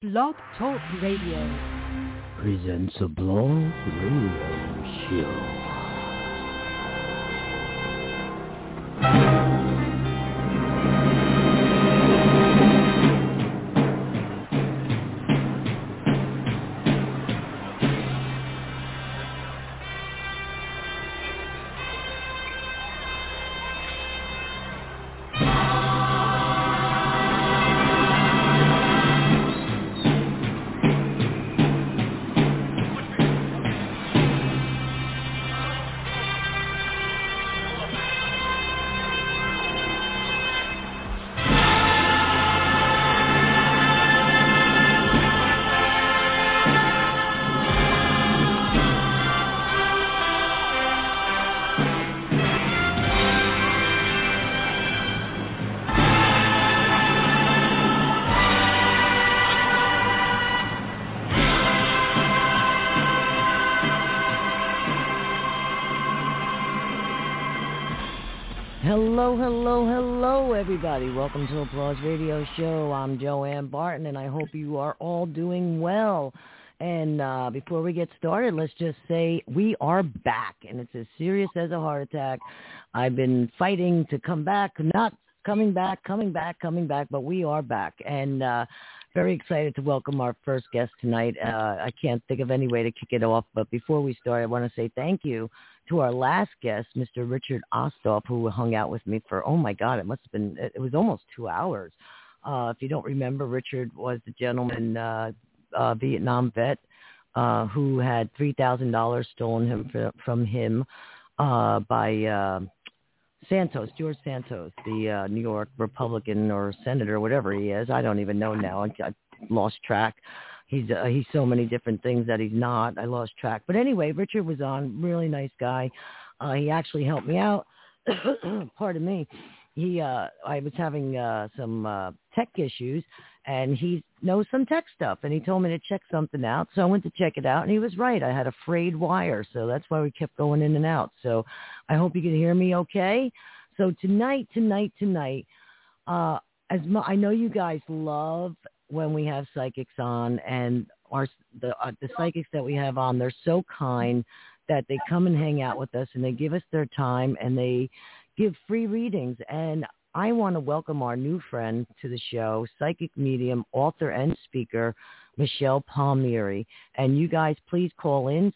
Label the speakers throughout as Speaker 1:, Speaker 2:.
Speaker 1: Blog Talk Radio
Speaker 2: presents a Blog Radio Show. Hello, everybody. Welcome to Applause Radio Show. I'm Joanne Barton, and I hope you are all doing well. And before we get started, let's just say we are back, and it's as serious as a heart attack. I've been fighting to come back, not coming back, but we are back. And very excited to welcome our first guest tonight. I can't think of any way to kick it off, but before we start, I want to say thank you to our last guest, Mr. Richard Osthoff, who hung out with me for, oh my God, it was almost 2 hours. If you don't remember, Richard was the gentleman, Vietnam vet, who had $3,000 stolen from him by George Santos, the New York Republican or senator, whatever he is. I don't even know now. I lost track. He's so many different things that he's not. I lost track. But anyway, Richard was on. Really nice guy. He actually helped me out. Pardon me. I was having some tech issues, and he knows some tech stuff, and he told me to check something out. So I went to check it out, and he was right. I had a frayed wire, so that's why we kept going in and out. So I hope you can hear me okay. So tonight, I know you guys love when we have psychics on, and the psychics that we have on, they're so kind that they come and hang out with us, and they give us their time, and they give free readings. And I want to welcome our new friend to the show, psychic medium, author, and speaker, Michelle Palmieri. And you guys, please call in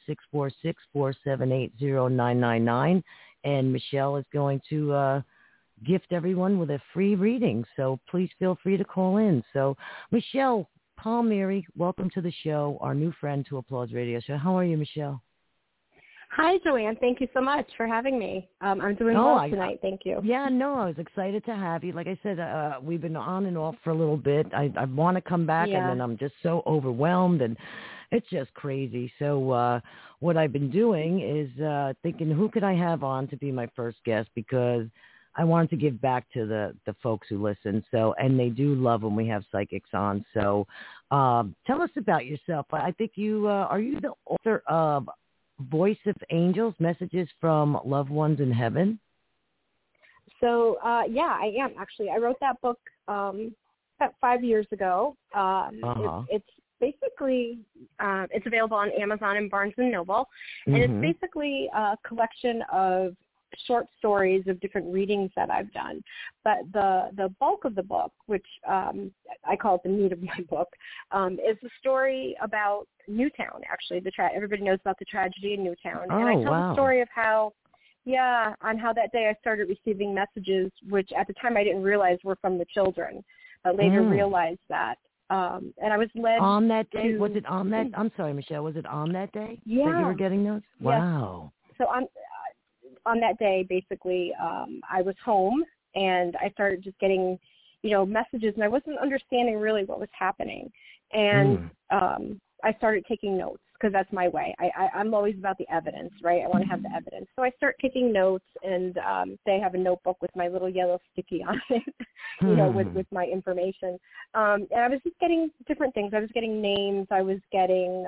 Speaker 2: 646-478-0999, and Michelle is going to gift everyone with a free reading. So please feel free to call in. So Michelle Palmieri, welcome to the show, our new friend to Applause Radio Show. How are you, Michelle?
Speaker 3: Hi, Joanne. Thank you so much for having me. I'm doing well tonight. Thank you.
Speaker 2: Yeah, no, I was excited to have you. Like I said, we've been on and off for a little bit. I want to come back, and then I'm just so overwhelmed, and it's just crazy. So what I've been doing is thinking, who could I have on to be my first guest, because I wanted to give back to the folks who listen. So, and they do love when we have psychics on. So tell us about yourself. I think are you the author of Voice of Angels, Messages from Loved Ones in Heaven?
Speaker 3: So, yeah, I am, actually. I wrote that book about 5 years ago. It's basically, it's available on Amazon and Barnes & Noble. And it's basically a collection of short stories of different readings that I've done. But the bulk of the book, which I call it the meat of my book, is the story about Newtown, actually. Everybody knows about the tragedy in Newtown. And I tell the story of how that day I started receiving messages, which at the time I didn't realize were from the children, but later realized that. And I was led
Speaker 2: on that day. Was it on that? I'm sorry, Michelle. Was it on that day that you were getting those? Wow.
Speaker 3: Yes. So on that day, basically, I was home, and I started just getting, messages, and I wasn't understanding really what was happening. And I started taking notes, because that's my way. I'm always about the evidence, right? I want to have the evidence. So I start taking notes, and they have a notebook with my little yellow sticky on it, with my information. And I was just getting different things. I was getting names. I was getting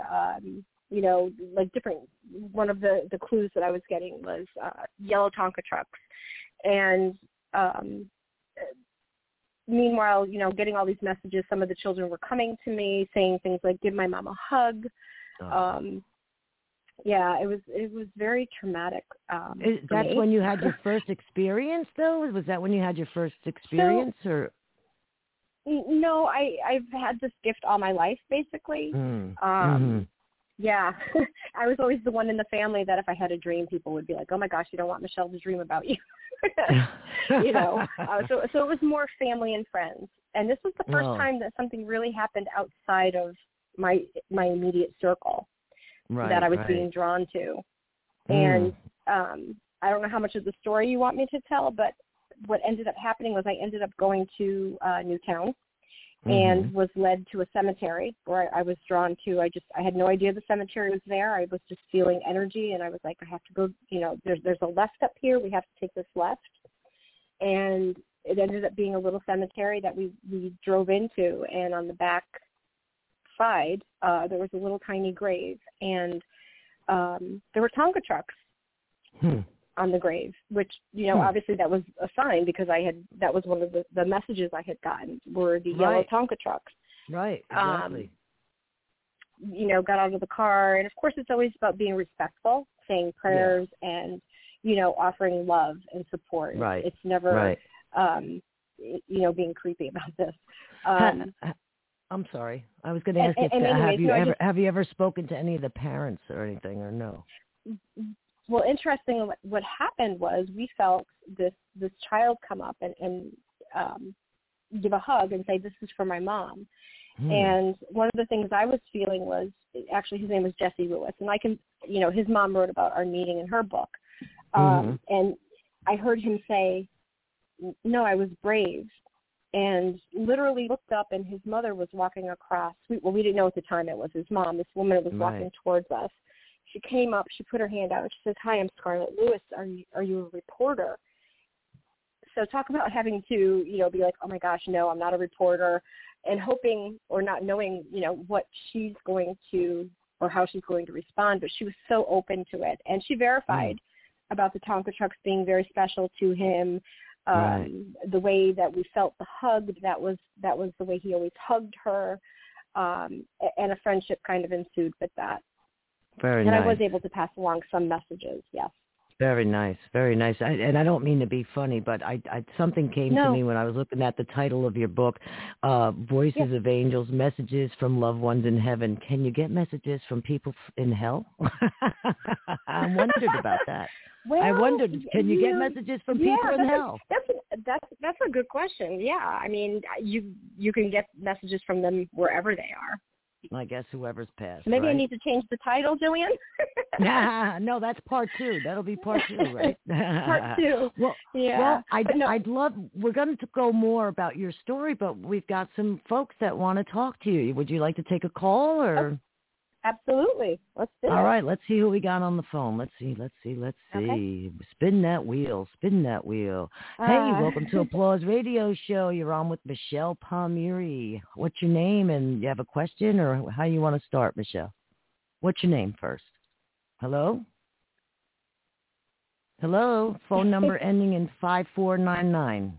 Speaker 3: one of the clues that I was getting was yellow Tonka trucks. And meanwhile, getting all these messages, some of the children were coming to me saying things like, give my mom a hug. Yeah, it was very traumatic.
Speaker 2: That's
Speaker 3: me.
Speaker 2: when you had your first experience, though? Was that when you had your first experience, or?
Speaker 3: No, I've had this gift all my life, basically. Yeah, I was always the one in the family that if I had a dream, people would be like, "Oh my gosh, you don't want Michelle to dream about you," So it was more family and friends, and this was the first time that something really happened outside of my immediate circle that I was being drawn to. And I don't know how much of the story you want me to tell, but what ended up happening was I ended up going to Newtown. And was led to a cemetery where I was drawn to. I had no idea the cemetery was there. I was just feeling energy, and I was like, I have to go, there's a left up here. We have to take this left. And it ended up being a little cemetery that we drove into, and on the back side, there was a little tiny grave, and there were Tonka trucks on the grave, which, obviously that was a sign, because that was one of the messages I had gotten were the yellow Tonka trucks.
Speaker 2: Right, exactly.
Speaker 3: Got out of the car, and of course it's always about being respectful, saying prayers, and, offering love and support.
Speaker 2: Right.
Speaker 3: It's never, being creepy about this.
Speaker 2: I'm sorry. I was going to ask you, have you ever spoken to any of the parents or anything, or no?
Speaker 3: Well, interesting. What happened was we felt this child come up and give a hug and say, "This is for my mom." And one of the things I was feeling was, actually, his name was Jesse Lewis, and his mom wrote about our meeting in her book. And I heard him say, "No, I was brave," and literally looked up, and his mother was walking across. We didn't know at the time it was his mom. This woman was walking towards us. She came up, she put her hand out, and she says, "Hi, I'm Scarlett Lewis. Are you a reporter?" So talk about having to, be like, "Oh my gosh, no, I'm not a reporter," and hoping or not knowing, what she's going to or how she's going to respond. But she was so open to it, and she verified about the Tonka trucks being very special to him. The way that we felt the hug, that was the way he always hugged her, and a friendship kind of ensued with that.
Speaker 2: Very nice.
Speaker 3: And I was able to pass along some messages, yes.
Speaker 2: Very nice, very nice. And I don't mean to be funny, but something came to me when I was looking at the title of your book, Voices of Angels, Messages from Loved Ones in Heaven. Can you get messages from people in hell? I wondered about that.
Speaker 3: Well,
Speaker 2: I wondered, can you get messages from people in hell?
Speaker 3: That's a good question. Yeah, I mean, you can get messages from them wherever they are.
Speaker 2: I guess whoever's passed.
Speaker 3: Maybe I need to change the title, Joanne.
Speaker 2: No, that's part 2. That'll be part 2, right?
Speaker 3: Part 2.
Speaker 2: Well, I'd love. We're going to go more about your story, but we've got some folks that want to talk to you. Would you like to take a call, or?
Speaker 3: Absolutely. Let's do it.
Speaker 2: All right. Let's see who we got on the phone. Let's see. Okay. Spin that wheel. Hey, welcome to Applause Radio Show. You're on with Michelle Palmieri. What's your name, and you have a question, or how you want to start, Michelle? What's your name first? Hello? Phone number ending in 5499.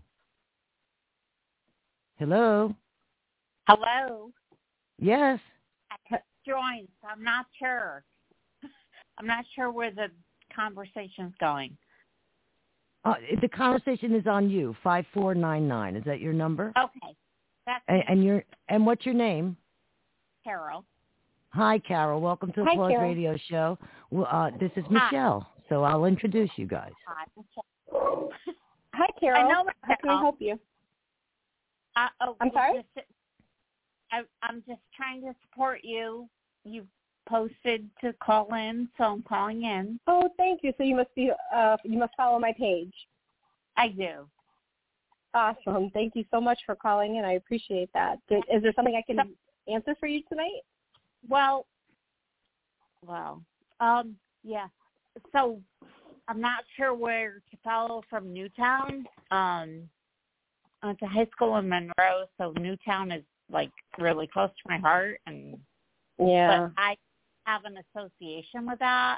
Speaker 2: Hello?
Speaker 1: Hello?
Speaker 2: Yes.
Speaker 1: Joins. I'm not sure. I'm not sure where the conversation's going.
Speaker 2: The conversation is on you. 5499. Is that your number?
Speaker 1: Okay.
Speaker 2: And what's your name?
Speaker 1: Carol.
Speaker 2: Hi, Carol. Welcome to Applause Radio Show. Well, this is Michelle, so I'll introduce you guys.
Speaker 1: Hi, Michelle.
Speaker 3: Hi, Carol. How can I help you? I'm sorry?
Speaker 1: I'm just trying to support you. You posted to call in, so I'm calling in.
Speaker 3: Oh, thank you. So you must follow my page.
Speaker 1: I do.
Speaker 3: Awesome. Thank you so much for calling in. I appreciate that. Is there something I can answer for you tonight?
Speaker 1: Well, yeah. So I'm not sure where to follow from Newtown. I went to high school in Monroe, so Newtown is like really close to my heart, and but I have an association with that.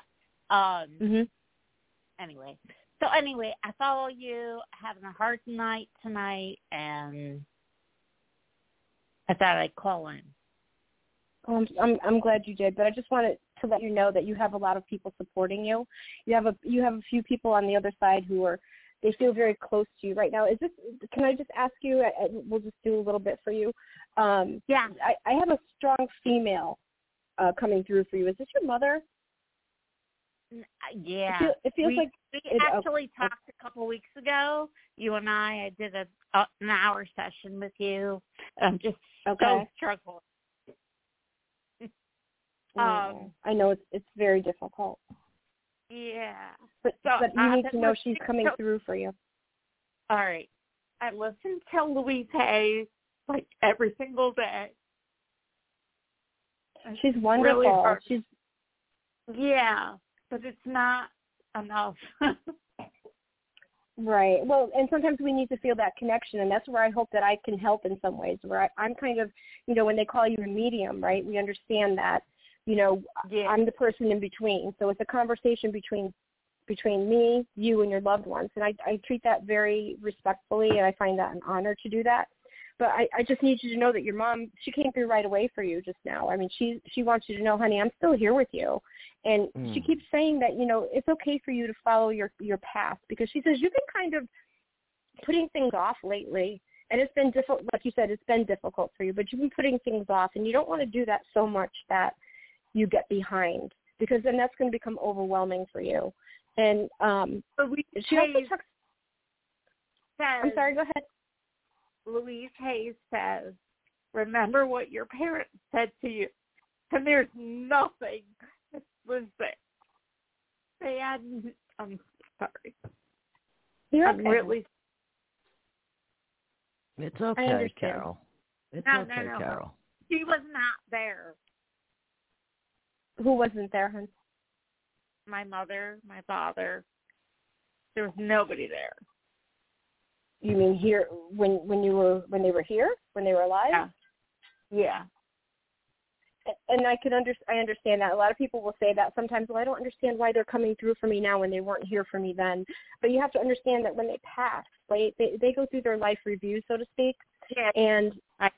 Speaker 1: Anyway, I follow you, having a hard night tonight, and I thought I'd call in.
Speaker 3: I'm glad you did, but I just wanted to let you know that you have a lot of people supporting you. You have a few people on the other side they feel very close to you right now. Can I just ask you? We'll just do a little bit for you.
Speaker 1: Yeah.
Speaker 3: I have a strong female coming through for you. Is this your mother?
Speaker 1: Yeah.
Speaker 3: It feels like
Speaker 1: we actually talked a couple weeks ago. You and I did an hour session with you. I'm just so struggling.
Speaker 3: I know it's very difficult.
Speaker 1: Yeah.
Speaker 3: But you need to know she's coming through for you.
Speaker 1: All right. I listen to Louise Hayes like every single day.
Speaker 3: She's wonderful.
Speaker 1: Really yeah, but it's not enough.
Speaker 3: Right. Well, and sometimes we need to feel that connection, and that's where I hope that I can help in some ways, where I'm kind of, when they call you a medium, right, we understand that, I'm the person in between. So it's a conversation between me, you, and your loved ones. And I treat that very respectfully, and I find that an honor to do that. But I just need you to know that your mom, she came through right away for you just now. I mean, she wants you to know, honey, I'm still here with you. And she keeps saying that, it's okay for you to follow your path, because she says you've been kind of putting things off lately. And it's been difficult, like you said, it's been difficult for you, but you've been putting things off, and you don't want to do that so much that you get behind, because then that's going to become overwhelming for you. And she also talks. I'm sorry, go ahead.
Speaker 1: Louise Hayes says, remember what your parents said to you. And there's nothing that was there. They hadn't, I'm sorry.
Speaker 3: You're
Speaker 1: I'm
Speaker 3: okay.
Speaker 1: really.
Speaker 2: It's okay, Carol. It's okay, Carol.
Speaker 1: She was not there.
Speaker 3: Who wasn't there, hon?
Speaker 1: My mother, my father. There was nobody there.
Speaker 3: You mean here when they were here, when they were alive?
Speaker 1: Yeah.
Speaker 3: And I understand that. A lot of people will say that sometimes. Well, I don't understand why they're coming through for me now when they weren't here for me then. But you have to understand that when they pass, right, they go through their life review, so to speak, and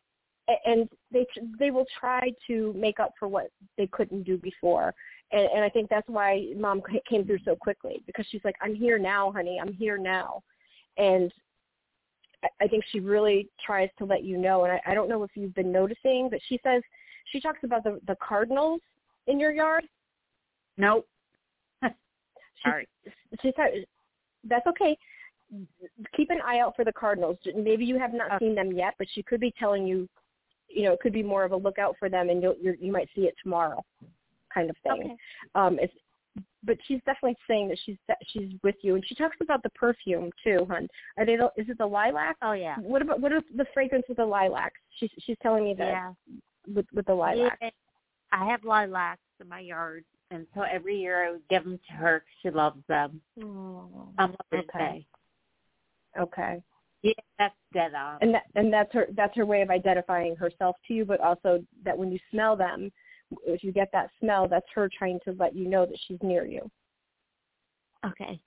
Speaker 3: they will try to make up for what they couldn't do before. And I think that's why Mom came through so quickly, because she's like, I'm here now, honey. I'm here now. And I think she really tries to let you know. And I don't know if you've been noticing, but she talks about the cardinals in your yard.
Speaker 1: Nope. Sorry.
Speaker 3: She said, that's okay. Keep an eye out for the cardinals. Maybe you have not seen them yet, but she could be telling you, it could be more of a lookout for them, and you might see it tomorrow, kind of thing.
Speaker 1: Okay.
Speaker 3: But she's definitely saying that she's with you, and she talks about the perfume too, hon. Is it the lilac?
Speaker 1: Oh yeah.
Speaker 3: What is the fragrance of the lilacs? She's telling me that with the lilacs.
Speaker 1: Yeah. I have lilacs in my yard, and so every year I would give them to her because she loves them.
Speaker 3: Oh,
Speaker 1: on Mother's Day.
Speaker 3: Okay.
Speaker 1: Yeah, that's dead on.
Speaker 3: And that's her way of identifying herself to you, but also that when you smell them, if you get that smell, that's her trying to let you know that she's near you.
Speaker 1: Okay.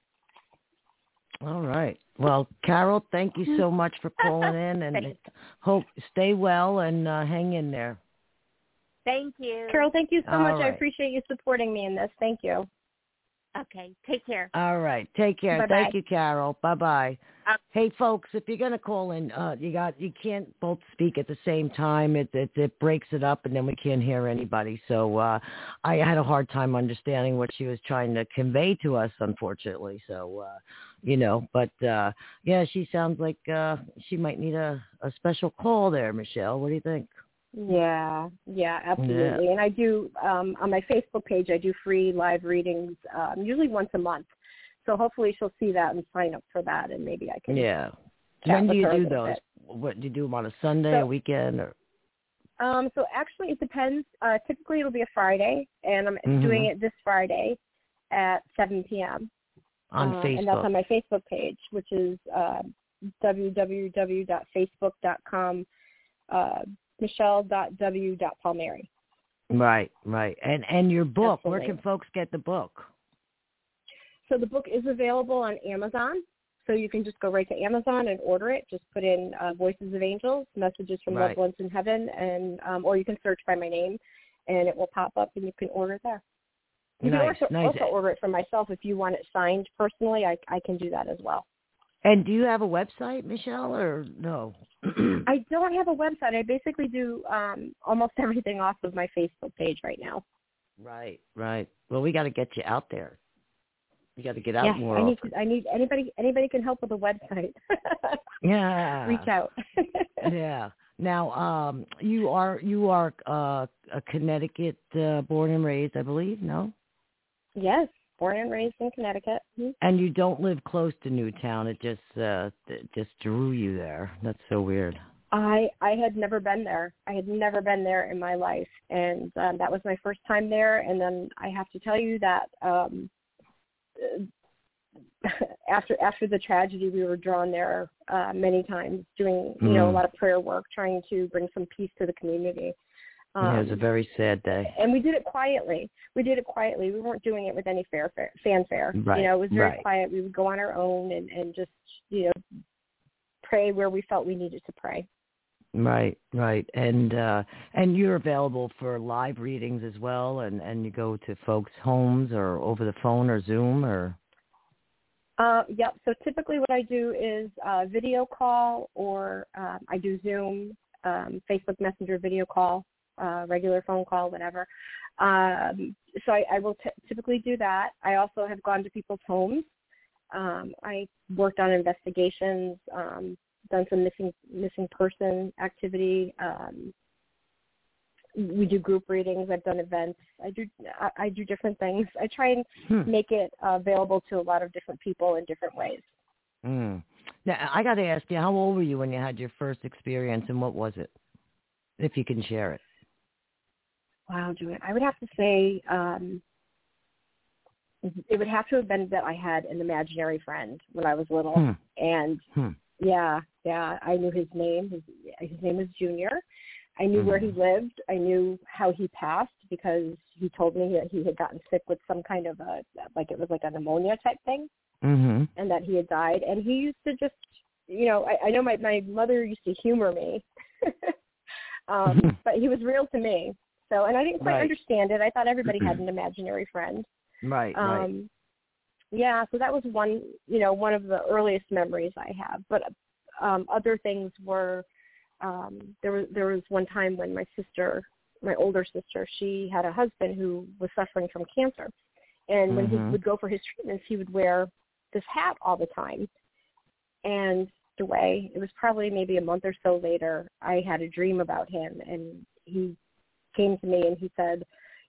Speaker 2: All right. Well, Carol, thank you so much for calling in, and hope stay well and hang in there.
Speaker 1: Thank you.
Speaker 3: Carol, thank you so much.
Speaker 2: Right.
Speaker 3: I appreciate you supporting me in this. Thank you.
Speaker 1: Okay. Take care.
Speaker 2: All right. Take care.
Speaker 3: Bye-bye.
Speaker 2: Thank you, Carol. Bye-bye. Hey, folks, if you're going to call in, you can't both speak at the same time. It breaks it up, and then we can't hear anybody. So I had a hard time understanding what she was trying to convey to us, unfortunately. So, but yeah, she sounds like she might need a special call there, Michelle. What do you think?
Speaker 3: Yeah, absolutely. Yeah. And I do, on my Facebook page, I do free live readings, usually once a month. So hopefully she'll see that and sign up for that, and maybe I can.
Speaker 2: Yeah. When do you do those? What do you do them on a Sunday, a weekend, or?
Speaker 3: So actually, it depends. Typically, it'll be a Friday, and I'm doing it this Friday at 7 p.m.
Speaker 2: on Facebook.
Speaker 3: And that's on my Facebook page, which is www.facebook.com, michelle.w.palmieri.
Speaker 2: Right. And your book,
Speaker 3: Absolutely.
Speaker 2: where can folks get the book?
Speaker 3: So the book is available on Amazon. so you can just go right to Amazon and order it. Just put in Voices of Angels, Messages from Loved Ones in Heaven, and or you can search by my name, and it will pop up, and you can order it there. You can also order it from myself if you want it signed personally. I can do that as well.
Speaker 2: And do you have a website, Michelle, or no?
Speaker 3: I don't have a website. I basically do almost everything off of my Facebook page right now.
Speaker 2: Right. Well, we got to get you out there. You got to get out more.
Speaker 3: I need anybody can help with a website.
Speaker 2: Yeah.
Speaker 3: Reach out.
Speaker 2: Yeah. Now, you are a Connecticut born and raised, I believe. No.
Speaker 3: Yes, born and raised in Connecticut. Mm-hmm.
Speaker 2: And you don't live close to Newtown. It just drew you there. That's so weird.
Speaker 3: I had never been there. I had never been there in my life, and that was my first time there. And then I have to tell you that after the tragedy, we were drawn there many times, doing a lot of prayer work, trying to bring some peace to the community.
Speaker 2: It was a very sad day.
Speaker 3: And we did it quietly. We weren't doing it with any fanfare.
Speaker 2: Right.
Speaker 3: It was very quiet. We would go on our own and just, pray where we felt we needed to pray.
Speaker 2: Right. And you're available for live readings as well, and you go to folks' homes or over the phone or Zoom or?
Speaker 3: Yep. So typically what I do is video call, or I do Zoom, Facebook Messenger video call, regular phone call, whatever. So I will typically do that. I also have gone to people's homes. I worked on investigations, done some missing person activity. We do group readings. I've done events. I do different things. I try and make it available to a lot of different people in different ways.
Speaker 2: Now, I got to ask you, how old were you when you had your first experience, and what was it, if you can share it?
Speaker 3: Wow, I would have to say it would have to have been that I had an imaginary friend when I was little. And, yeah, I knew his name. His name was Junior. I knew where he lived. I knew how he passed because he told me that he had gotten sick with some kind of it was like a pneumonia type thing, and that he had died. And he used to just, I know my mother used to humor me, but he was real to me. So, and I didn't quite understand it. I thought everybody had an imaginary friend.
Speaker 2: Right.
Speaker 3: Yeah, so that was one of the earliest memories I have. But other things were, there was one time when my older sister, she had a husband who was suffering from cancer. And when he would go for his treatments, he would wear this hat all the time. And the way, it was probably maybe a month or so later, I had a dream about him, and he came to me and he said,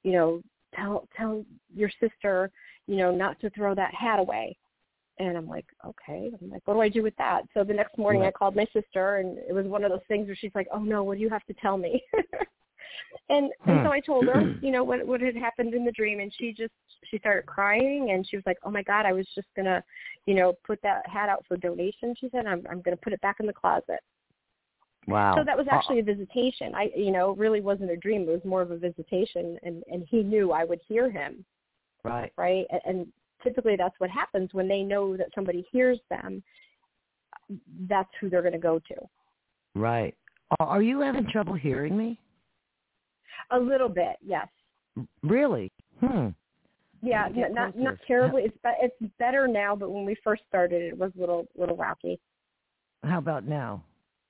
Speaker 3: tell your sister, not to throw that hat away. And I'm like, okay. I'm like, what do I do with that? So the next morning I called my sister, and it was one of those things where she's like, oh no, what do you have to tell me? and so I told her, what had happened in the dream, and she started crying, and she was like, oh my God, I was just gonna, put that hat out for donation. She said, I'm gonna put it back in the closet.
Speaker 2: Wow.
Speaker 3: So that was actually a visitation. It really wasn't a dream. It was more of a visitation, and he knew I would hear him.
Speaker 2: Right.
Speaker 3: Right. And typically that's what happens when they know that somebody hears them. That's who they're going to go to.
Speaker 2: Right. Are you having trouble hearing me?
Speaker 3: A little bit, yes.
Speaker 2: Really?
Speaker 3: Yeah, not terribly. It's better now, but when we first started, it was a little rocky.
Speaker 2: How about now?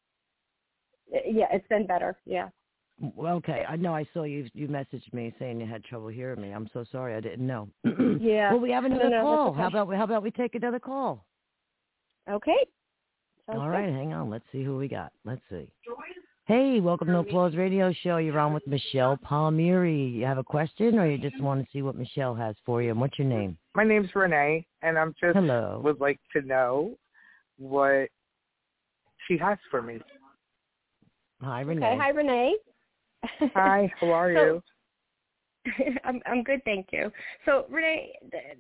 Speaker 3: Yeah, it's been better. Yeah.
Speaker 2: Well, okay. I know I saw you messaged me saying you had trouble hearing me. I'm so sorry. I didn't know.
Speaker 3: Yeah.
Speaker 2: Well, we have another call.
Speaker 3: Okay.
Speaker 2: How about we take another call?
Speaker 3: Okay.
Speaker 2: All right. Hang on. Let's see who we got. Let's see. Hey, welcome to Applause Radio Show. You're on with Michelle Palmieri. You have a question, or you just want to see what Michelle has for you? And what's your name?
Speaker 4: My name's Renee, and I'm just would like to know what she has for me.
Speaker 2: Hi, Renee.
Speaker 3: Okay. Hi, Renee.
Speaker 4: Hi. How are you?
Speaker 3: I'm good, thank you. So, Renee,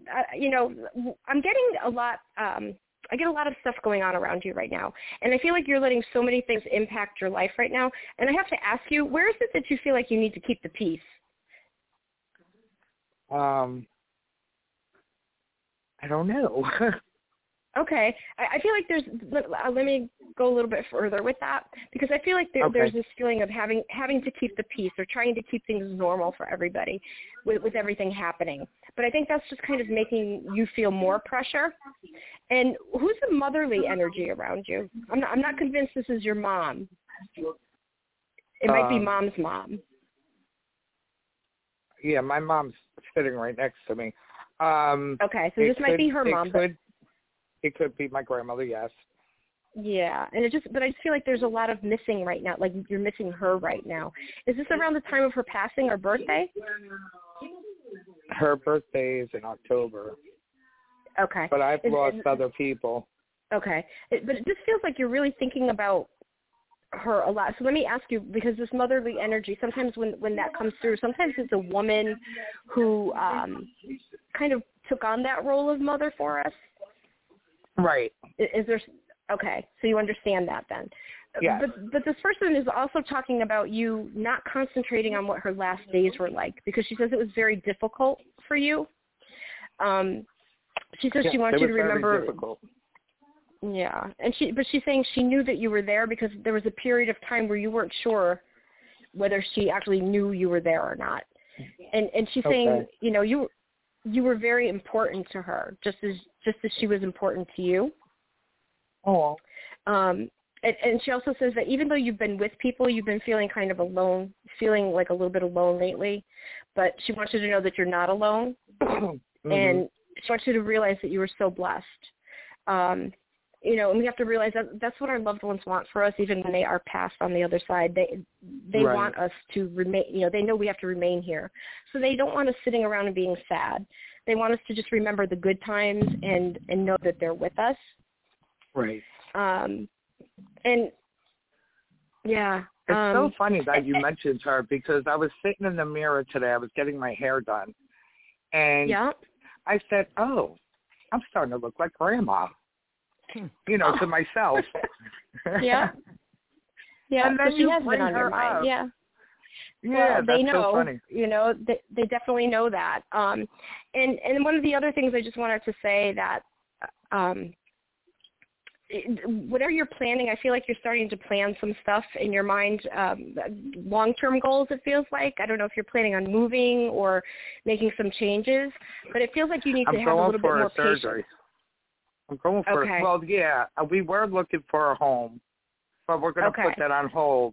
Speaker 3: I'm getting a lot. I get a lot of stuff going on around you right now, and I feel like you're letting so many things impact your life right now. And I have to ask you, where is it that you feel like you need to keep the peace?
Speaker 4: I don't know.
Speaker 3: Okay. I feel like let me go a little bit further with that, because I feel like there's this feeling of having to keep the peace or trying to keep things normal for everybody with everything happening. But I think that's just kind of making you feel more pressure. And who's the motherly energy around you? I'm not convinced this is your mom. It might be mom's mom.
Speaker 4: Yeah, my mom's sitting right next to me.
Speaker 3: Okay, so this might be her mom.
Speaker 4: It could be my grandmother, yes.
Speaker 3: Yeah, but I just feel like there's a lot of missing right now. Like you're missing her right now. Is this around the time of her passing or birthday?
Speaker 4: Her birthday is in October.
Speaker 3: Okay.
Speaker 4: But I've lost other people.
Speaker 3: Okay. But it just feels like you're really thinking about her a lot. So let me ask you, because this motherly energy, sometimes when that comes through, sometimes it's a woman who kind of took on that role of mother for us.
Speaker 4: Right.
Speaker 3: Is there? Okay, so you understand that then.
Speaker 4: Yeah.
Speaker 3: But this person is also talking about you not concentrating on what her last days were like, because she says it was very difficult for you. She says she wants you to remember.
Speaker 4: Very difficult.
Speaker 3: Yeah, but she's saying she knew that you were there because there was a period of time where you weren't sure whether she actually knew you were there or not. And she's saying, you know, you were very important to her, just as she was important to you.
Speaker 4: Oh.
Speaker 3: And she also says that even though you've been with people, you've been feeling kind of alone, feeling like a little bit alone lately. But she wants you to know that you're not alone,
Speaker 4: mm-hmm.
Speaker 3: and she wants you to realize that you were so blessed. You know, and we have to realize that that's what our loved ones want for us, even when they are passed on the other side. They
Speaker 4: right.
Speaker 3: want us to remain. You know, they know we have to remain here, so they don't want us sitting around and being sad. They want us to just remember the good times and know that they're with us.
Speaker 4: Right.
Speaker 3: And yeah.
Speaker 4: It's so funny that you mentioned her, because I was sitting in the mirror today. I was getting my hair done, and I said, "Oh, I'm starting to look like Grandma." You know, to myself.
Speaker 3: Yeah. Yeah,
Speaker 4: and then
Speaker 3: she has been on your mind.
Speaker 4: Up.
Speaker 3: Yeah.
Speaker 4: Yeah,
Speaker 3: well, they know.
Speaker 4: So funny.
Speaker 3: You know, they definitely know that. And one of the other things I just wanted to say that whatever you're planning, I feel like you're starting to plan some stuff in your mind, long-term goals, it feels like. I don't know if you're planning on moving or making some changes, but it feels like you need to have a little bit more patience.
Speaker 4: I'm going for well, yeah, we were looking for a home, but we're going to put that on hold.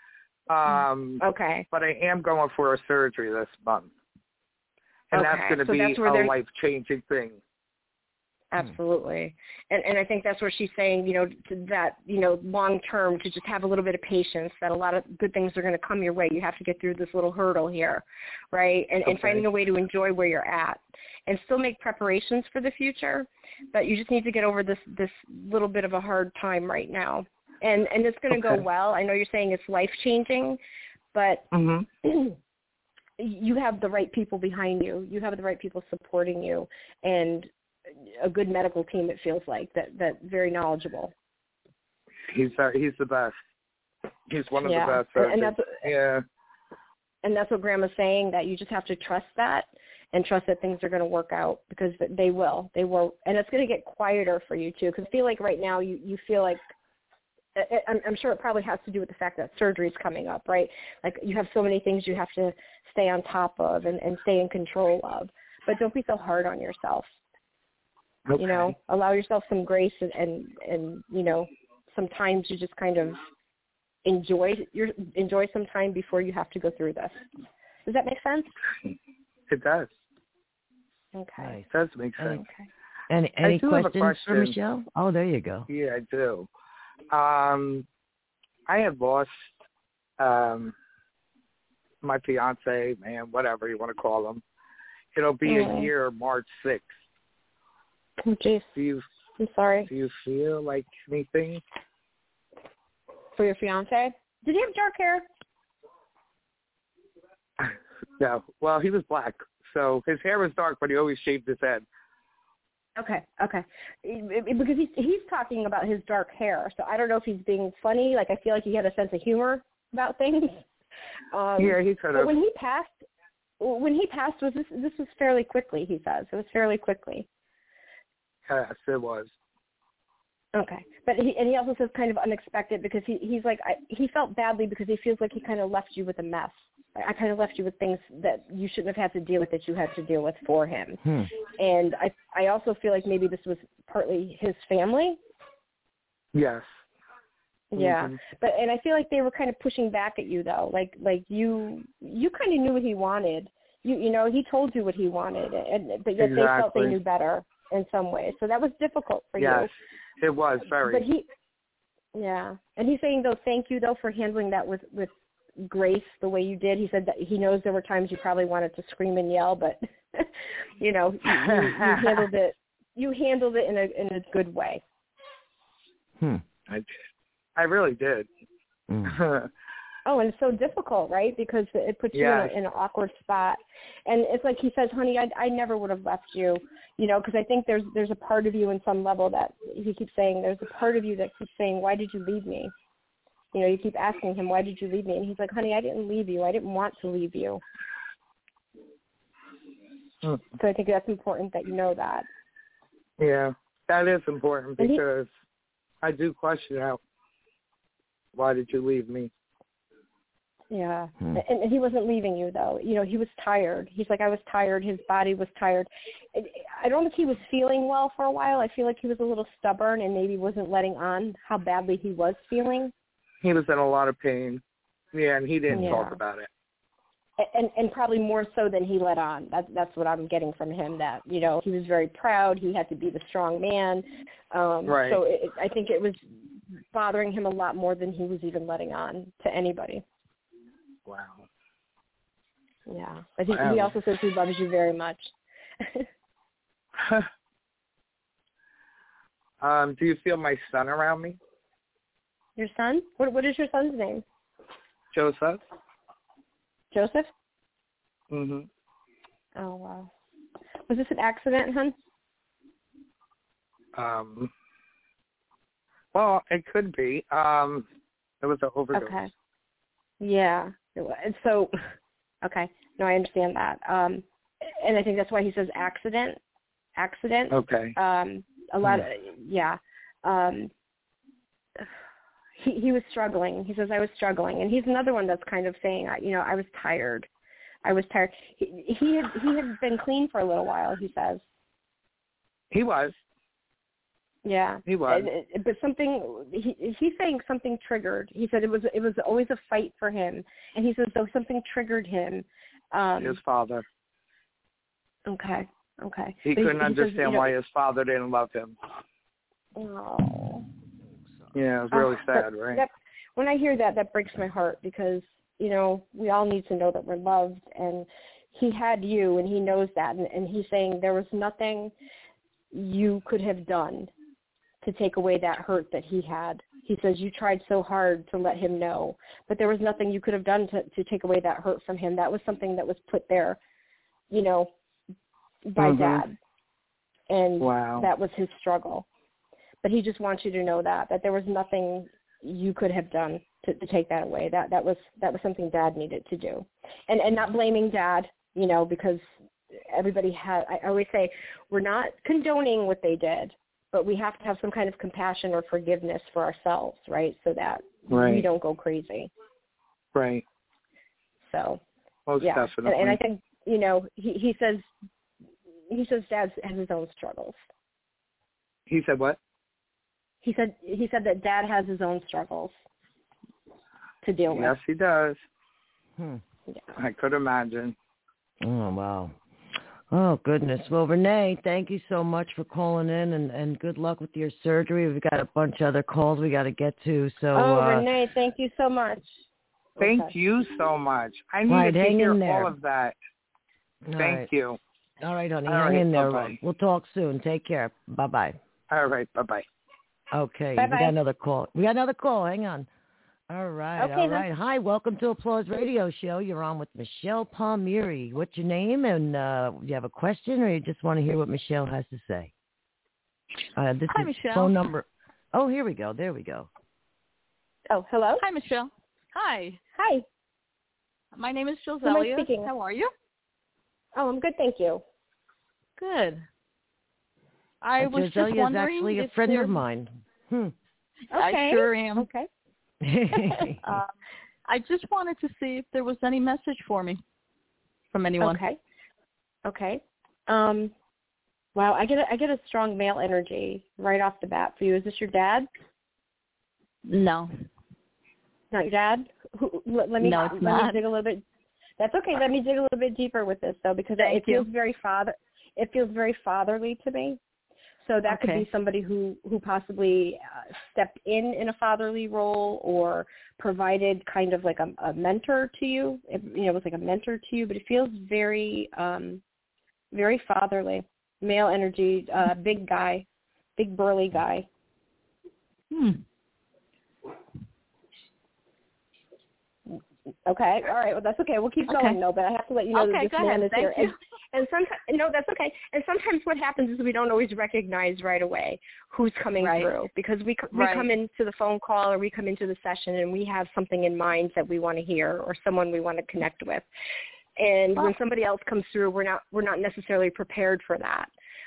Speaker 4: But I am going for a surgery this month, and that's going to be a life-changing thing.
Speaker 3: Absolutely. And I think that's where she's saying, you know, that, you know, long term, to just have a little bit of patience, that a lot of good things are going to come your way. You have to get through this little hurdle here, right? And finding a way to enjoy where you're at and still make preparations for the future. But you just need to get over this little bit of a hard time right now. And it's going to go well. I know you're saying it's life-changing, but you have the right people behind you. You have the right people supporting you, and a good medical team, it feels like, that very knowledgeable.
Speaker 4: He's the best. He's one of the best surgeons. And
Speaker 3: that's what Grandma's saying, that you just have to trust that and trust that things are going to work out, because they will. And it's going to get quieter for you, too, because I feel like right now you feel like, I'm sure it probably has to do with the fact that surgery is coming up, right? Like you have so many things you have to stay on top of and stay in control of. But don't be so hard on yourself. You know, allow yourself some grace and you know, sometimes you just kind of enjoy some time before you have to go through this. Does that make sense?
Speaker 4: It does.
Speaker 3: Okay.
Speaker 4: It does make sense.
Speaker 3: Okay.
Speaker 2: Any questions for Michelle? Oh, there you go.
Speaker 4: Yeah, I do. I had lost my fiance, man, whatever you want to call him. It'll be a year, March 6th.
Speaker 3: Oh, jeez. I'm sorry.
Speaker 4: Do you feel like anything?
Speaker 3: For your fiance? Did he have dark hair?
Speaker 4: No. Well, he was black, so his hair was dark, but he always shaved his head.
Speaker 3: Okay. Because he's talking about his dark hair, so I don't know if he's being funny. Like, I feel like he had a sense of humor about things.
Speaker 4: Yeah, he could have.
Speaker 3: But when he passed, this was fairly quickly, he says. It was fairly quickly.
Speaker 4: Yes, it was.
Speaker 3: Okay, but he also says kind of unexpected because he's like he felt badly because he feels like he kind of left you with a mess. I kind of left you with things that you shouldn't have had to deal with that you had to deal with for him. And I also feel like maybe this was partly his family.
Speaker 4: Yes.
Speaker 3: Yeah, and I feel like they were kind of pushing back at you though. Like you kind of knew what he wanted. You know he told you what he wanted, but yet they felt they knew better in some ways. So that was difficult for you.
Speaker 4: Yes, it was very.
Speaker 3: But and he's saying though, thank you though for handling that with grace the way you did. He said that he knows there were times you probably wanted to scream and yell, but you know you handled it. You handled it in a good way.
Speaker 4: I did. I really did.
Speaker 3: Oh, and it's so difficult, right? Because it puts you in an awkward spot. And it's like he says, honey, I never would have left you, you know, because I think there's a part of you in some level that he keeps saying, there's a part of you that keeps saying, why did you leave me? You know, you keep asking him, why did you leave me? And he's like, honey, I didn't leave you. I didn't want to leave you. So I think that's important that you know that.
Speaker 4: Yeah, that is important because I do question out. Why did you leave me?
Speaker 3: Yeah, and he wasn't leaving you, though. You know, he was tired. He's like, I was tired. His body was tired. I don't think he was feeling well for a while. I feel like he was a little stubborn and maybe wasn't letting on how badly he was feeling.
Speaker 4: He was in a lot of pain. Yeah, and he didn't talk about it.
Speaker 3: And probably more so than he let on. That's what I'm getting from him, that, you know, he was very proud. He had to be the strong man.
Speaker 4: Right.
Speaker 3: So I think it was bothering him a lot more than he was even letting on to anybody.
Speaker 4: Wow.
Speaker 3: Yeah. But he also says he loves you very much.
Speaker 4: Do you feel my son around me?
Speaker 3: Your son? What is your son's name?
Speaker 4: Joseph.
Speaker 3: Joseph?
Speaker 4: Mhm.
Speaker 3: Oh, wow. Was this an accident, hon?
Speaker 4: Well, it could be. It was an overdose.
Speaker 3: Okay. Yeah. So, okay. No, I understand that. And I think that's why he says accident.
Speaker 4: Okay.
Speaker 3: A lot of, he was struggling. He says, I was struggling. And he's another one that's kind of saying, you know, I was tired. He had been clean for a little while, he says.
Speaker 4: He was.
Speaker 3: Yeah.
Speaker 4: He was.
Speaker 3: But he's saying something triggered. He said it was always a fight for him. And he says, though, something triggered him.
Speaker 4: His father.
Speaker 3: Okay.
Speaker 4: He couldn't understand why his father didn't love him.
Speaker 3: Oh.
Speaker 4: Yeah, it's really sad, right?
Speaker 3: When I hear that breaks my heart because, you know, we all need to know that we're loved. And he had you, and he knows that. And he's saying there was nothing you could have done to take away that hurt that he had. He says you tried so hard to let him know, but there was nothing you could have done to take away that hurt from him. That was something that was put there, you know, by Dad. And that was his struggle. But he just wants you to know that there was nothing you could have done to take that away. That was something Dad needed to do. And not blaming Dad, you know, because everybody had, I always say, we're not condoning what they did, but we have to have some kind of compassion or forgiveness for ourselves, right? So that we don't go crazy.
Speaker 4: Right.
Speaker 3: So,
Speaker 4: most definitely.
Speaker 3: And I think, you know, he says Dad has his own struggles.
Speaker 4: He said what?
Speaker 3: He said that Dad has his own struggles to deal with.
Speaker 4: Yes, he does.
Speaker 3: Yeah.
Speaker 4: I could imagine.
Speaker 2: Oh, wow. Oh, goodness. Well, Renee, thank you so much for calling in, and good luck with your surgery. We've got a bunch of other calls we got to get to. So,
Speaker 3: Renee, thank you so much.
Speaker 4: Thank you so much. I need to hear all of that. Thank you.
Speaker 2: All right, honey. Hang in there.
Speaker 4: Bye-bye.
Speaker 2: We'll talk soon. Take care. Bye-bye.
Speaker 4: All right. Bye-bye.
Speaker 2: Okay.
Speaker 3: Bye-bye.
Speaker 2: We got another call. Hang on. All right.
Speaker 3: Okay,
Speaker 2: all right. Hi. Welcome to Applause Radio Show. You're on with Michelle Palmieri. What's your name? And do you have a question, or you just want to hear what Michelle has to say? This
Speaker 5: Hi,
Speaker 2: is
Speaker 5: Michelle.
Speaker 2: Phone number. Oh, here we go. There we go.
Speaker 3: Oh, hello.
Speaker 5: Hi, Michelle. Hi.
Speaker 3: Hi.
Speaker 5: My name is
Speaker 3: Who am I
Speaker 5: Joselia.
Speaker 3: speaking?
Speaker 5: How are you?
Speaker 3: Oh, I'm good, thank you.
Speaker 5: Good. I was just
Speaker 2: Joselia's
Speaker 5: wondering
Speaker 2: actually a friend of mine.
Speaker 3: Okay.
Speaker 5: I sure am.
Speaker 3: Okay.
Speaker 5: I just wanted to see if there was any message for me from anyone.
Speaker 3: Okay. Wow, I get a strong male energy right off the bat for you. Is this your dad?
Speaker 5: No.
Speaker 3: Not your dad? Let me dig a little bit. That's okay. Let me dig a little bit deeper with this though, because it feels very fatherly to me. So that could be somebody who possibly stepped in a fatherly role or provided kind of like a mentor to you. It was like a mentor to you, but it feels very very fatherly. Male energy, big guy, big burly guy. Okay, all right. Well, that's okay. We'll keep going, though. But I have to let you know that this man is here. And sometimes, that's okay. And sometimes what happens is we don't always recognize right away who's coming through, because we come into the phone call or we come into the session and we have something in mind that we want to hear or someone we want to connect with. And when somebody else comes through, we're not necessarily prepared for that.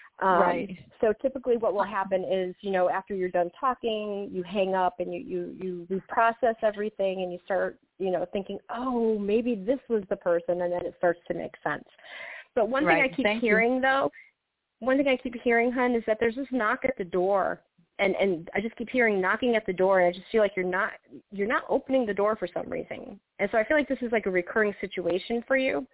Speaker 3: So typically what will happen is, after you're done talking, you hang up and you reprocess everything and you start, thinking, oh, maybe this was the person, and then it starts to make sense. But one thing I keep hearing, hon, is that there's this knock at the door. And I just keep hearing knocking at the door, and I just feel like you're not opening the door for some reason. And so I feel like this is like a recurring situation for you.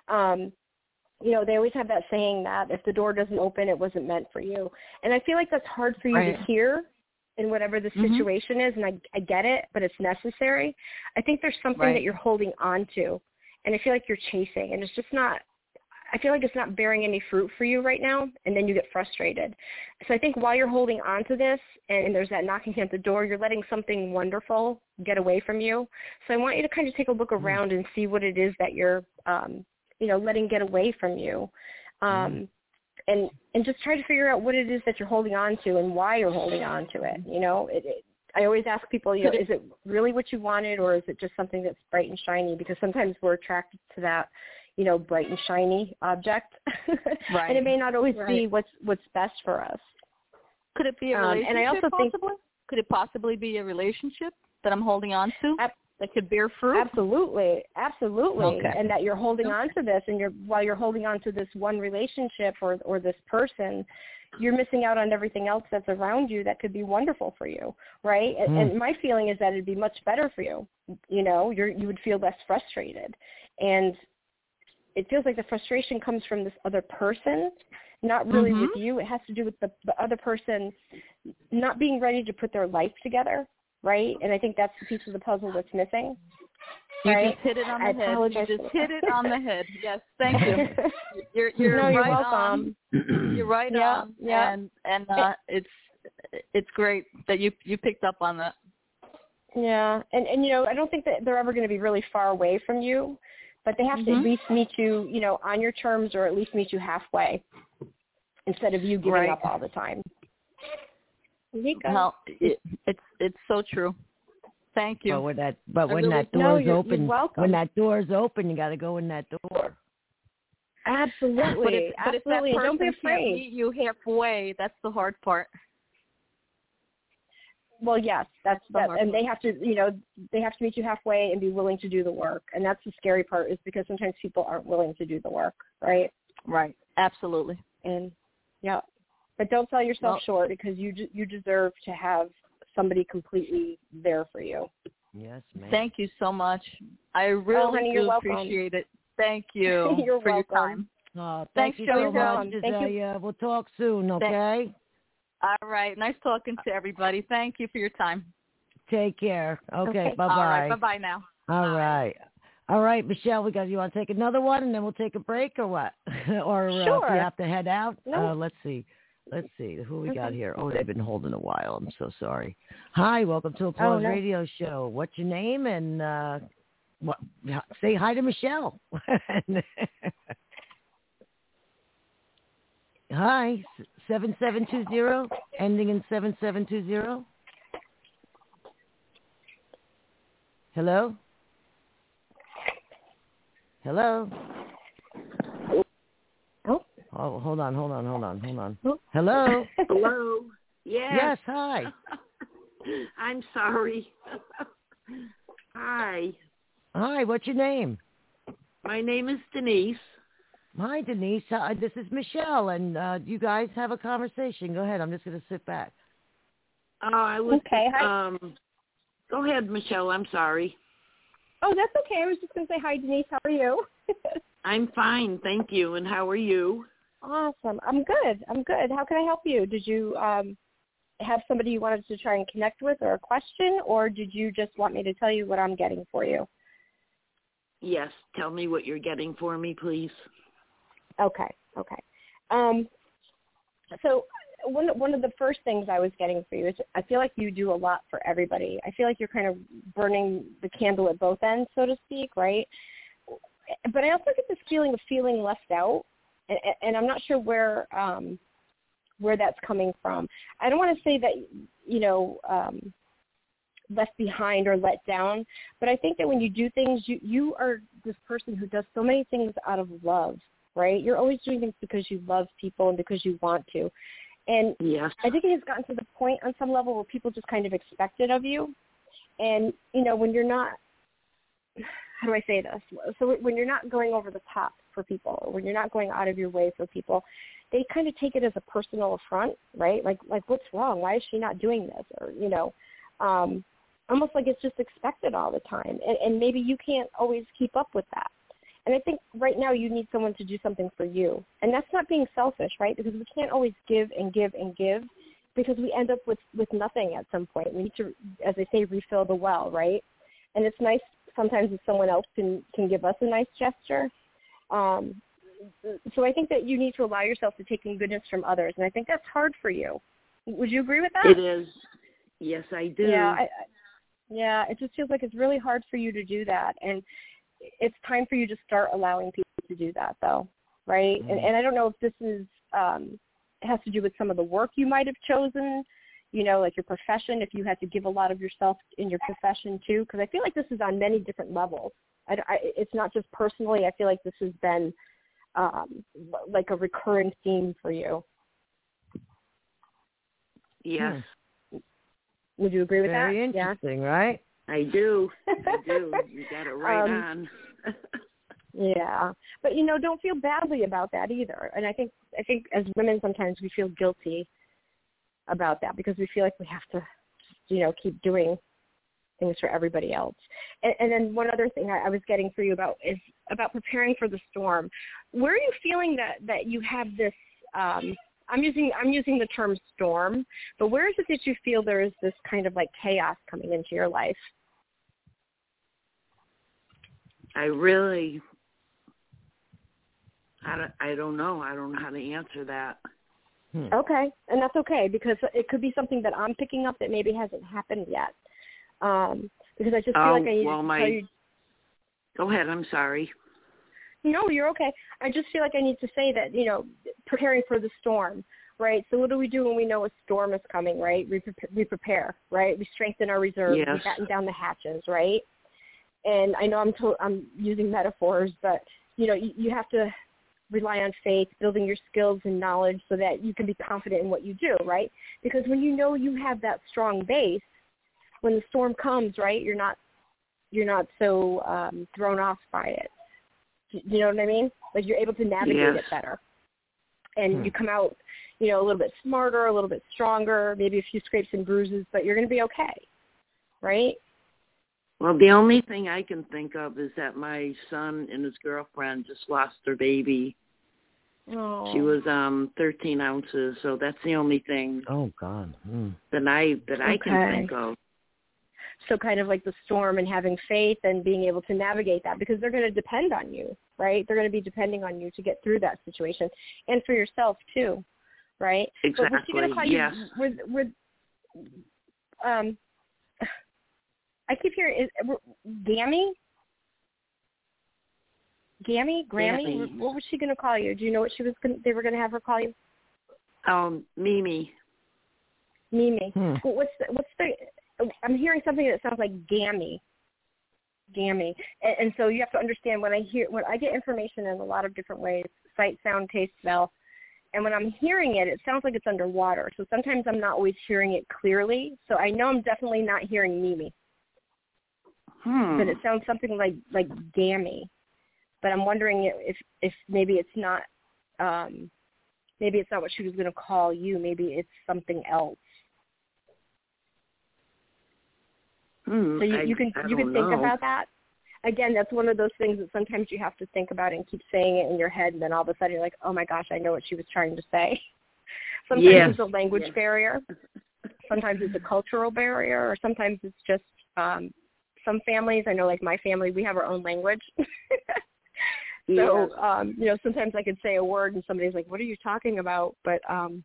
Speaker 3: They always have that saying that if the door doesn't open, it wasn't meant for you. And I feel like that's hard for you to hear in whatever the situation is, and I get it, but it's necessary. I think there's something that you're holding on to, and I feel like you're chasing, and it's just not – I feel like it's not bearing any fruit for you right now, and then you get frustrated. So I think while you're holding on to this and there's that knocking at the door, you're letting something wonderful get away from you. So I want you to kind of take a look around and see what it is that you're, letting get away from you. And just try to figure out what it is that you're holding on to and why you're holding on to it. I always ask people, is it really what you wanted, or is it just something that's bright and shiny? Because sometimes we're attracted to that, bright and shiny object. And it may not always be what's best for us.
Speaker 5: Could it be a relationship?
Speaker 3: And I also think,
Speaker 5: could it possibly be a relationship that I'm holding on to that could bear fruit?
Speaker 3: Absolutely.
Speaker 5: Okay.
Speaker 3: And that you're holding on to this, and while you're holding on to this one relationship or this person, you're missing out on everything else that's around you that could be wonderful for you, right? And my feeling is that it'd be much better for you. You would feel less frustrated. And it feels like the frustration comes from this other person, not really with you. It has to do with the other person not being ready to put their life together, right? And I think that's the piece of the puzzle that's missing.
Speaker 5: You just hit it on the head. You just hit it on the head. Yes, thank you. You're right
Speaker 3: welcome.
Speaker 5: on. You're right on.
Speaker 3: Yeah.
Speaker 5: And it's great that you picked up on that.
Speaker 3: Yeah, and I don't think that they're ever going to be really far away from you, but they have to at least meet you, on your terms, or at least meet you halfway, instead of you giving up all the time.
Speaker 5: Well, it's so true. Thank you.
Speaker 2: When that door's open,
Speaker 3: you're welcome.
Speaker 2: When that door's open, you got to go in that door.
Speaker 3: Absolutely,
Speaker 5: but if that person
Speaker 3: don't be afraid.
Speaker 5: Can't meet you halfway, that's the hard part.
Speaker 3: Well, yes, that's that, and they have to, they have to meet you halfway and be willing to do the work, and that's the scary part, is because sometimes people aren't willing to do the work, right?
Speaker 5: Right. Absolutely.
Speaker 3: And but don't sell yourself short, because you deserve to have somebody completely there for you.
Speaker 2: Yes, ma'am.
Speaker 5: Thank you so much. I really do appreciate it. Thank you for your time.
Speaker 2: Thank you so much, Azalea. We'll talk soon, okay?
Speaker 5: All right. Nice talking to everybody. Thank you for your time.
Speaker 2: Take care. Okay, bye-bye.
Speaker 5: All right, bye-bye now.
Speaker 2: All right. All right, Michelle, you want to take another one, and then we'll take a break, or what? Or
Speaker 3: sure.
Speaker 2: If you have to head out?
Speaker 3: No.
Speaker 2: Let's see who we got here. Oh, they've been holding a while. I'm so sorry. Hi, welcome to Applause Radio Show. What's your name? And say hi to Michelle. Hi, 7720, ending in 7720. Hello? Hello? Oh, hold on.
Speaker 3: Oh.
Speaker 2: Hello?
Speaker 6: Hello.
Speaker 2: Yes, hi.
Speaker 6: I'm sorry. Hi.
Speaker 2: Hi, what's your name?
Speaker 6: My name is Denise.
Speaker 2: Hi, Denise. This is Michelle, and you guys have a conversation. Go ahead. I'm just going to sit back.
Speaker 6: I was
Speaker 3: okay. Hi.
Speaker 6: Go ahead, Michelle. I'm sorry.
Speaker 3: Oh, that's okay. I was just going to say hi, Denise. How are you?
Speaker 6: I'm fine, thank you. And how are you?
Speaker 3: Awesome. I'm good. How can I help you? Did you have somebody you wanted to try and connect with, or a question, or did you just want me to tell you what I'm getting for you?
Speaker 6: Yes. Tell me what you're getting for me, please.
Speaker 3: Okay. So one of the first things I was getting for you is I feel like you do a lot for everybody. I feel like you're kind of burning the candle at both ends, so to speak, right? But I also get this feeling of feeling left out, and I'm not sure where that's coming from. I don't want to say that, left behind or let down, but I think that when you do things, you are this person who does so many things out of love, right? You're always doing things because you love people and because you want to. And
Speaker 6: yes.
Speaker 3: I think it has gotten to the point on some level where people just kind of expect it of you. And, when you're not, how do I say this? So when you're not going over the top for people, or when you're not going out of your way for people, they kind of take it as a personal affront, right? Like what's wrong? Why is she not doing this? Or, almost like it's just expected all the time. And maybe you can't always keep up with that. And I think right now you need someone to do something for you. And that's not being selfish, right? Because we can't always give and give and give, because we end up with nothing at some point. We need to, as they say, refill the well, right? And it's nice sometimes if someone else can give us a nice gesture. So I think that you need to allow yourself to take in goodness from others. And I think that's hard for you. Would you agree with that?
Speaker 6: It is. Yes, I do.
Speaker 3: Yeah, it just feels like it's really hard for you to do that. And it's time for you to start allowing people to do that, though, right? Mm-hmm. And I don't know if this is has to do with some of the work you might have chosen, like your profession, if you had to give a lot of yourself in your profession, too, because I feel like this is on many different levels. It's not just personally. I feel like this has been like a recurring theme for you.
Speaker 6: Yes.
Speaker 3: Would you agree with that?
Speaker 2: Very interesting, right?
Speaker 6: I do. You got it right on.
Speaker 3: Yeah. But, don't feel badly about that either. And I think as women sometimes we feel guilty about that because we feel like we have to, keep doing things for everybody else. And then one other thing I was getting for you about is about preparing for the storm. Where are you feeling that you have this I'm using the term storm, but where is it that you feel there is this kind of like chaos coming into your life?
Speaker 6: I don't know. I don't know how to answer that.
Speaker 3: Okay, and that's okay, because it could be something that I'm picking up that maybe hasn't happened yet. Because I just feel like I need to tell you.
Speaker 6: Go ahead. I'm sorry.
Speaker 3: No, you're okay. I just feel like I need to say that, preparing for the storm, right? So what do we do when we know a storm is coming, right? We prepare, right? We strengthen our reserves.
Speaker 6: Yes.
Speaker 3: We batten down the hatches, right? And I know I'm using metaphors, but, you have to rely on faith, building your skills and knowledge so that you can be confident in what you do, right? Because when you know you have that strong base, when the storm comes, right, you're not so thrown off by it. Do you know what I mean? Like you're able to navigate it better. And you come out, a little bit smarter, a little bit stronger, maybe a few scrapes and bruises, but you're going to be okay, right?
Speaker 6: Well, the only thing I can think of is that my son and his girlfriend just lost their baby.
Speaker 3: Oh.
Speaker 6: She was 13 ounces, so that's the only thing.
Speaker 2: Oh, God.
Speaker 6: That I can think of.
Speaker 3: So kind of like the storm and having faith and being able to navigate that, because they're going to depend on you, right? They're going to be depending on you to get through that situation, and for yourself too, right?
Speaker 6: Exactly.
Speaker 3: But was she going to call
Speaker 6: yes.
Speaker 3: you? I keep hearing Grammy. What was she going to call you? Do you know what they were going to have her call you?
Speaker 6: Mimi.
Speaker 3: Mimi. What's the? I'm hearing something that sounds like Gammy. And so you have to understand when I get information in a lot of different ways, sight, sound, taste, smell, And when I'm hearing it, it sounds like it's underwater. So sometimes I'm not always hearing it clearly. So I know I'm definitely not hearing Mimi. But it sounds something like Gammy. But I'm wondering if maybe it's not what she was going to call you. Maybe it's something else. So you can think about that. Again, that's one of those things that sometimes you have to think about and keep saying it in your head, and then all of a sudden you're like, oh my gosh, I know what she was trying to say. Sometimes it's a language barrier. Sometimes it's a cultural barrier, or sometimes it's just some families. I know, like my family, we have our own language. So, sometimes I could say a word and somebody's like, what are you talking about? But,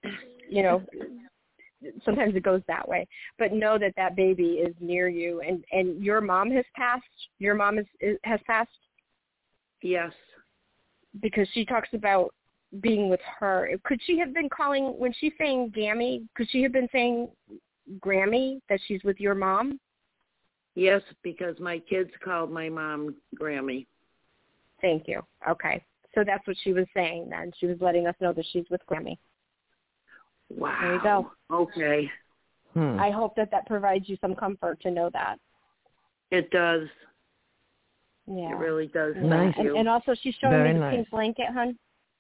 Speaker 3: sometimes it goes that way. But know that baby is near you, and your mom has passed. Your mom has passed?
Speaker 6: Yes.
Speaker 3: Because she talks about being with her. Could she have been calling, when she's saying Gammy, could she have been saying Grammy, that she's with your mom?
Speaker 6: Yes, because my kids called my mom Grammy.
Speaker 3: Thank you. Okay. So that's what she was saying then. She was letting us know that she's with Grammy.
Speaker 6: Wow.
Speaker 3: There you go.
Speaker 6: Okay.
Speaker 3: I hope that provides you some comfort to know that.
Speaker 6: It does.
Speaker 3: Yeah.
Speaker 6: It really does.
Speaker 2: Nice.
Speaker 3: And also she's showing me the pink blanket, hon.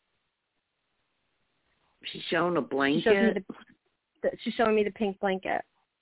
Speaker 6: She's showing a blanket?
Speaker 3: She's showing me the pink blanket.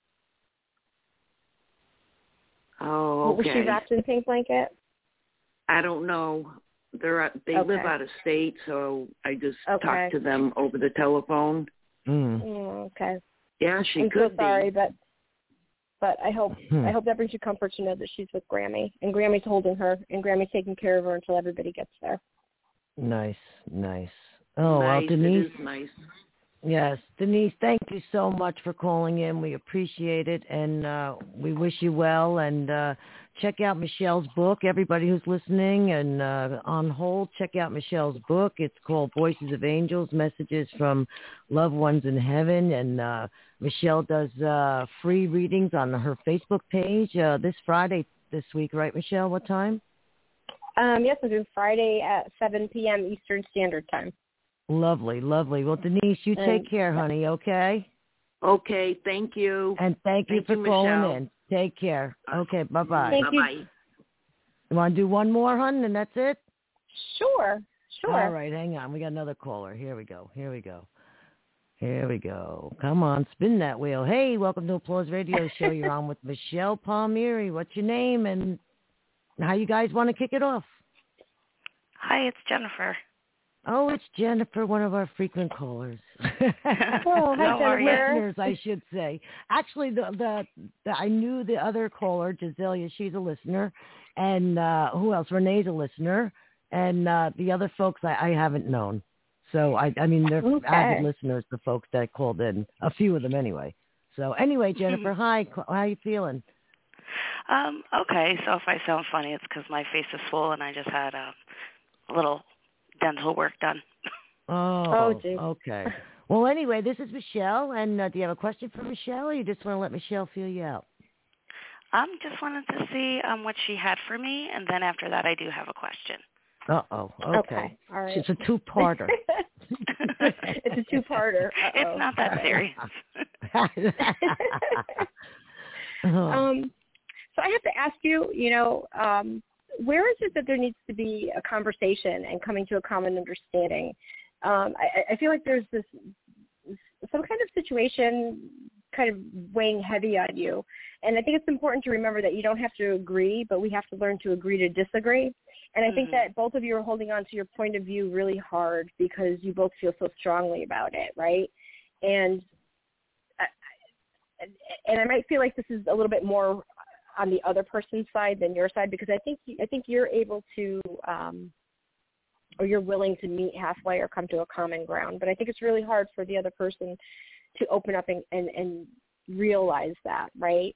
Speaker 6: Oh, okay.
Speaker 3: Was she wrapped in a pink blanket?
Speaker 6: I don't know. They live out of state, so I just talked to them over the telephone.
Speaker 3: Okay.
Speaker 6: Yeah,
Speaker 3: I'm
Speaker 6: could
Speaker 3: so sorry, but I hope that brings you comfort to know that she's with Grammy, and Grammy's holding her, and Grammy's taking care of her until everybody gets there.
Speaker 2: Nice. Oh,
Speaker 6: nice.
Speaker 2: well, Denise.
Speaker 6: It is nice.
Speaker 2: Yes, Denise, thank you so much for calling in. We appreciate it, and we wish you well. And check out Michelle's book, everybody who's listening and on hold. Check out Michelle's book. It's called Voices of Angels, Messages from Loved Ones in Heaven. And Michelle does free readings on her Facebook page this Friday this week, right, Michelle? What time?
Speaker 3: Yes, it's on Friday at 7 p.m. Eastern Standard Time.
Speaker 2: Lovely. Well, Denise, you take care, honey, okay?
Speaker 6: Okay, thank you.
Speaker 2: And thank you for calling
Speaker 6: Michelle.
Speaker 2: in. Take care. Okay, bye-bye.
Speaker 3: Thank you.
Speaker 6: Bye-bye.
Speaker 2: You want to do one more, hon, and that's it?
Speaker 3: Sure.
Speaker 2: All right, hang on. We got another caller. Here we go. Come on, spin that wheel. Hey, welcome to Applause Radio Show. You're on with Michelle Palmieri. What's your name and how you guys want to kick it off?
Speaker 7: Hi, it's Jennifer.
Speaker 2: Oh, it's Jennifer, one of our frequent callers.
Speaker 3: Oh, hi, Jennifer.
Speaker 2: Listeners, I should say. Actually, the I knew the other caller, Giselia, she's a listener. And who else? Renee's a listener. And the other folks I haven't known. So, I mean, they're avid listeners, the folks that called in. A few of them anyway. So, anyway, Jennifer, hi. How are you feeling?
Speaker 7: Okay. So if I sound funny, it's because my face is full and I just had a little dental work done.
Speaker 2: Oh, okay. Well, anyway, this is Michelle, and do you have a question for Michelle, or you just want to let Michelle feel you out?
Speaker 7: Just wanted to see what she had for me, and then after that, I do have a question.
Speaker 2: Okay.
Speaker 3: All right.
Speaker 2: It's a two-parter.
Speaker 3: It's a two-parter.
Speaker 7: It's not that serious.
Speaker 3: So I have to ask you, where is it that there needs to be a conversation and coming to a common understanding? I feel like there's some kind of situation kind of weighing heavy on you. And I think it's important to remember that you don't have to agree, but we have to learn to agree to disagree. And I think that both of you are holding on to your point of view really hard because you both feel so strongly about it, right? And I might feel like this is a little bit more on the other person's side than your side, because I think you're able to, or you're willing to meet halfway or come to a common ground. But I think it's really hard for the other person to open up and realize that, right?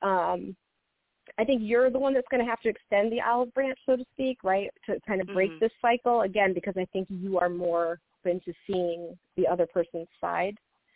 Speaker 3: I think you're the one that's going to have to extend the olive branch, so to speak, right, to kind of break this cycle, again, because I think you are more open to seeing the other person's side.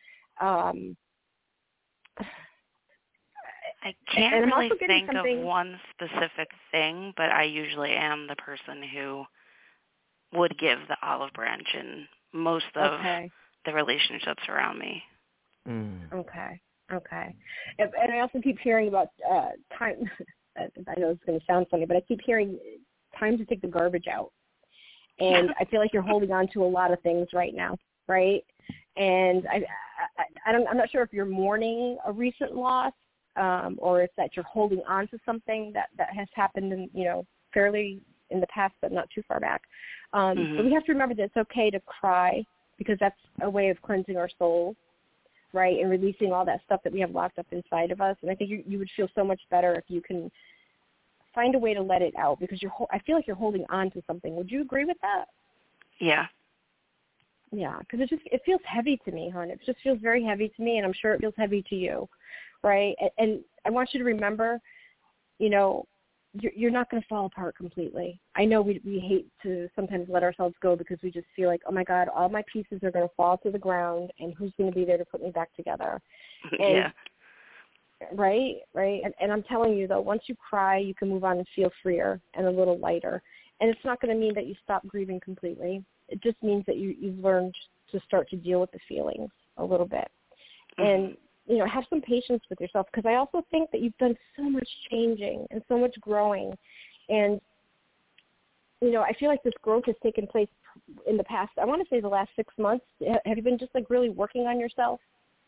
Speaker 7: I can't really think of one specific thing, but I usually am the person who would give the olive branch in most of the relationships around me.
Speaker 3: Okay. And I also keep hearing about time. I know it's going to sound funny, but I keep hearing time to take the garbage out. And I feel like you're holding on to a lot of things right now, right? And I'm not sure if you're mourning a recent loss, or if that you're holding on to something that has happened in, fairly in the past, but not too far back. But we have to remember that it's okay to cry, because that's a way of cleansing our souls, right, and releasing all that stuff that we have locked up inside of us. And I think you would feel so much better if you can find a way to let it out, because I feel like you're holding on to something. Would you agree with that?
Speaker 7: Yeah.
Speaker 3: Yeah, because it feels heavy to me, hon. It just feels very heavy to me, and I'm sure it feels heavy to you, right? And I want you to remember, you're not going to fall apart completely. I know we hate to sometimes let ourselves go, because we just feel like, oh, my God, all my pieces are going to fall to the ground, and who's going to be there to put me back together? And, Right? And I'm telling you, though, once you cry, you can move on and feel freer and a little lighter. And it's not going to mean that you stop grieving completely. It just means that you've learned to start to deal with the feelings a little bit. And have some patience with yourself, because I also think that you've done so much changing and so much growing. And, I feel like this growth has taken place in the past, I want to say the last 6 months. Have you been just really working on yourself?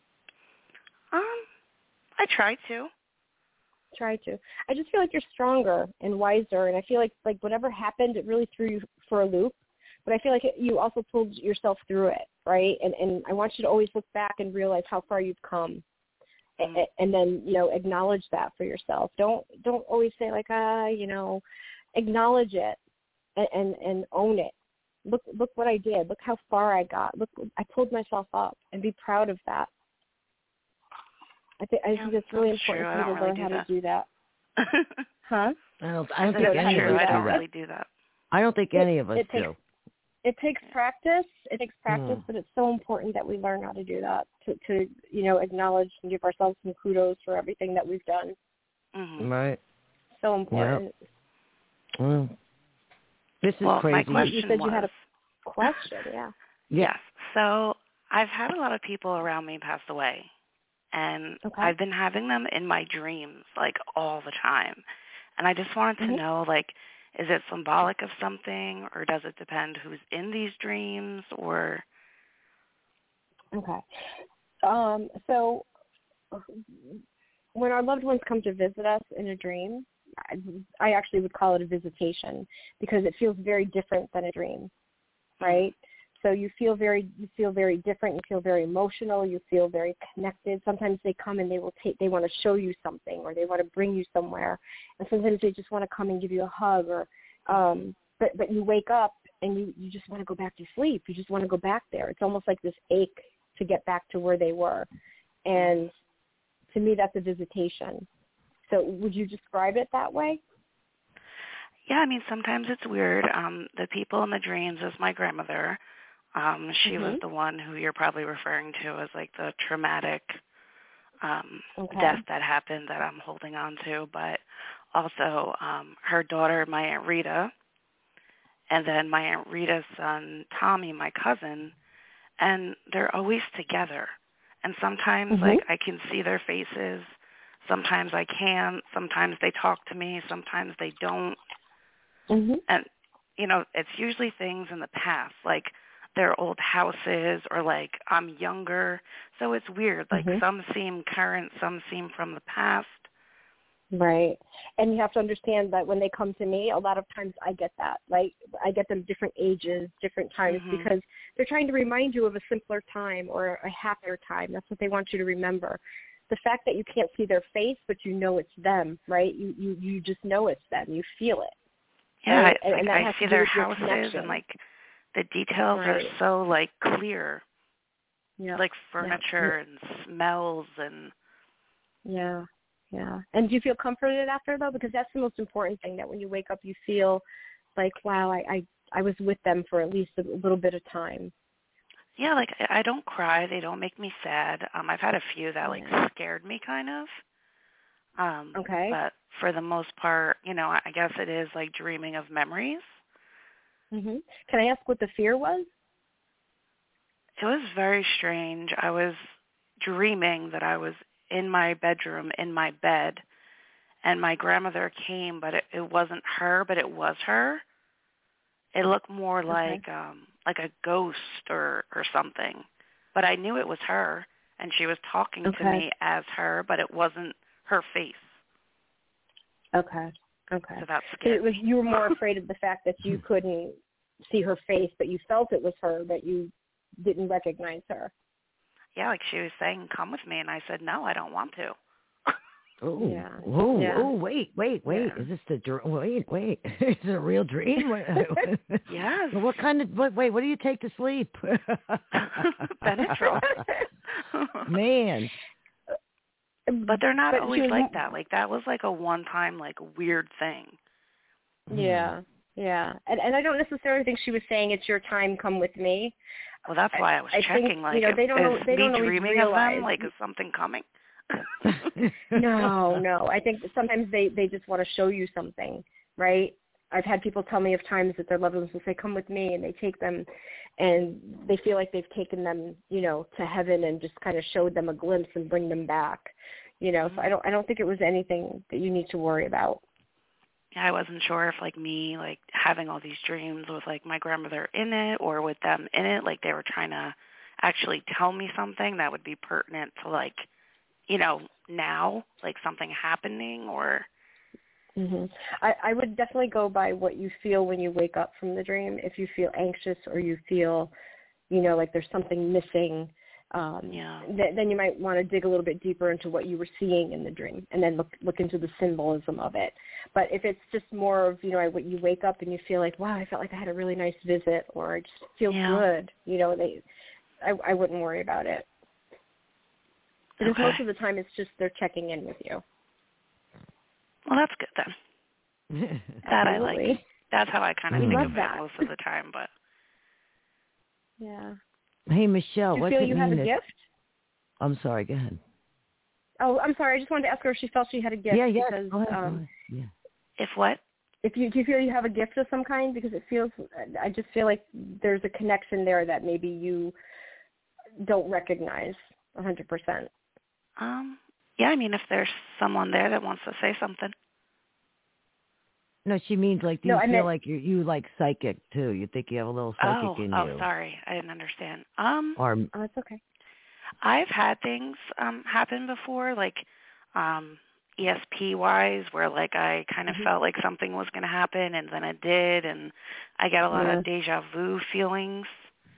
Speaker 7: I try to.
Speaker 3: I just feel like you're stronger and wiser, and I feel like whatever happened, it really threw you for a loop. But I feel like you also pulled yourself through it, right? And I want you to always look back and realize how far you've come, and then acknowledge that for yourself. Don't always say acknowledge it and own it. Look what I did. Look how far I got. Look, I pulled myself up, and be proud of that. I think it's really important for you to learn how to do that. Huh?
Speaker 2: I don't think any of us do that.
Speaker 7: I don't really do that.
Speaker 2: I don't think any of us do.
Speaker 3: It takes practice. But it's so important that we learn how to do that, to acknowledge and give ourselves some kudos for everything that we've done.
Speaker 2: Right.
Speaker 3: So important.
Speaker 2: Yep. Well, this is crazy.
Speaker 7: My question
Speaker 3: you said you had a question, yeah.
Speaker 7: Yes. So I've had a lot of people around me pass away. And I've been having them in my dreams, all the time. And I just wanted to know, is it symbolic of something, or does it depend who's in these dreams, or?
Speaker 3: Okay. So when our loved ones come to visit us in a dream, I actually would call it a visitation, because it feels very different than a dream, right? So you feel very different. You feel very emotional. You feel very connected. Sometimes they come and they want to show you something, or they want to bring you somewhere. And sometimes they just want to come and give you a hug, or but you wake up and you just want to go back to sleep. You just want to go back there. It's almost like this ache to get back to where they were. And to me, that's a visitation. So would you describe it that way?
Speaker 7: Yeah, sometimes it's weird. The people in the dreams is my grandmother. She was the one who you're probably referring to as the traumatic death that happened that I'm holding on to, but also her daughter, my Aunt Rita, and then my Aunt Rita's son, Tommy, my cousin, and they're always together. And sometimes, I can see their faces. Sometimes I can't. Sometimes they talk to me. Sometimes they don't. And, it's usually things in the past, their old houses, or I'm younger. So it's weird. Some seem current, some seem from the past.
Speaker 3: Right. And you have to understand that when they come to me, a lot of times I get that. I get them different ages, different times, because they're trying to remind you of a simpler time or a happier time. That's what they want you to remember. The fact that you can't see their face, but you know it's them, right? You just know it's them. You feel it.
Speaker 7: Yeah,
Speaker 3: right?
Speaker 7: I see their houses, and the details are so clear. Yeah. Furniture and smells and.
Speaker 3: Yeah. Yeah. And do you feel comforted after, though? Because that's the most important thing, that when you wake up, you feel wow, I was with them for at least a little bit of time.
Speaker 7: Yeah, I don't cry. They don't make me sad. I've had a few that scared me kind of. But for the most part, I guess it is dreaming of memories.
Speaker 3: Can I ask what the fear was?
Speaker 7: It was very strange. I was dreaming that I was in my bedroom, in my bed, and my grandmother came, but it wasn't her, but it was her. It looked more like a ghost or something. But I knew it was her, and she was talking to me as her, but it wasn't her face.
Speaker 3: Okay.
Speaker 7: So that's scary.
Speaker 3: So you were more afraid of the fact that you couldn't see her face, but you felt it was her, but you didn't recognize her.
Speaker 7: Yeah, like she was saying, come with me, and I said, no, I don't want to.
Speaker 2: Oh, yeah. Oh, wait. Yeah. Is this the wait? Is it a real dream?
Speaker 7: Yes.
Speaker 2: What kind of, what do you take to sleep?
Speaker 7: Benadryl.
Speaker 2: Man.
Speaker 7: But they're not always like that. Like, that was like a one-time, like, weird thing.
Speaker 3: Yeah. And I don't necessarily think she was saying, it's your time, come with me.
Speaker 7: Well, that's why I was checking.
Speaker 3: Think,
Speaker 7: like,
Speaker 3: they don't
Speaker 7: dreaming
Speaker 3: realize.
Speaker 7: of them? Like, is something coming?
Speaker 3: No. I think sometimes they just want to show you something, right? I've had people tell me of times that their loved ones will say, come with me, and they take them, and they feel like they've taken them, to heaven and just kind of showed them a glimpse and bring them back, So I don't think it was anything that you need to worry about.
Speaker 7: Yeah, I wasn't sure if, like, me, like, having all these dreams with, like, my grandmother in it or with them in it, like, they were trying to actually tell me something that would be pertinent to, like, now, like something happening or...
Speaker 3: I would definitely go by what you feel when you wake up from the dream. If you feel anxious or you feel, like there's something missing, then you might want to dig a little bit deeper into what you were seeing in the dream and then look into the symbolism of it. But if it's just more of, what you wake up and you feel like, wow, I felt like I had a really nice visit or I just feel good, I wouldn't worry about it. Because most of the time it's just they're checking in with you.
Speaker 7: Well, that's good then. That I like. That's how I kind of think of it most of the time. But
Speaker 3: yeah.
Speaker 2: Hey, Michelle,
Speaker 3: do you feel you have a gift?
Speaker 2: I'm sorry. Go ahead.
Speaker 3: Oh, I'm sorry. I just wanted to ask her if she felt she had a gift.
Speaker 2: Yeah.
Speaker 3: Because,
Speaker 2: go ahead. Yeah.
Speaker 7: If what?
Speaker 3: Do you feel you have a gift of some kind? Because I just feel like there's a connection there that maybe you don't recognize 100%.
Speaker 7: Yeah, I mean, if there's someone there that wants to say something.
Speaker 2: No, she means like, do you feel like you like psychic too? You think you have a little psychic in you?
Speaker 7: Oh, sorry. I didn't understand.
Speaker 3: That's okay.
Speaker 7: I've had things happen before, like ESP-wise, where like I kind of felt like something was going to happen and then it did, and I get a lot of deja vu feelings.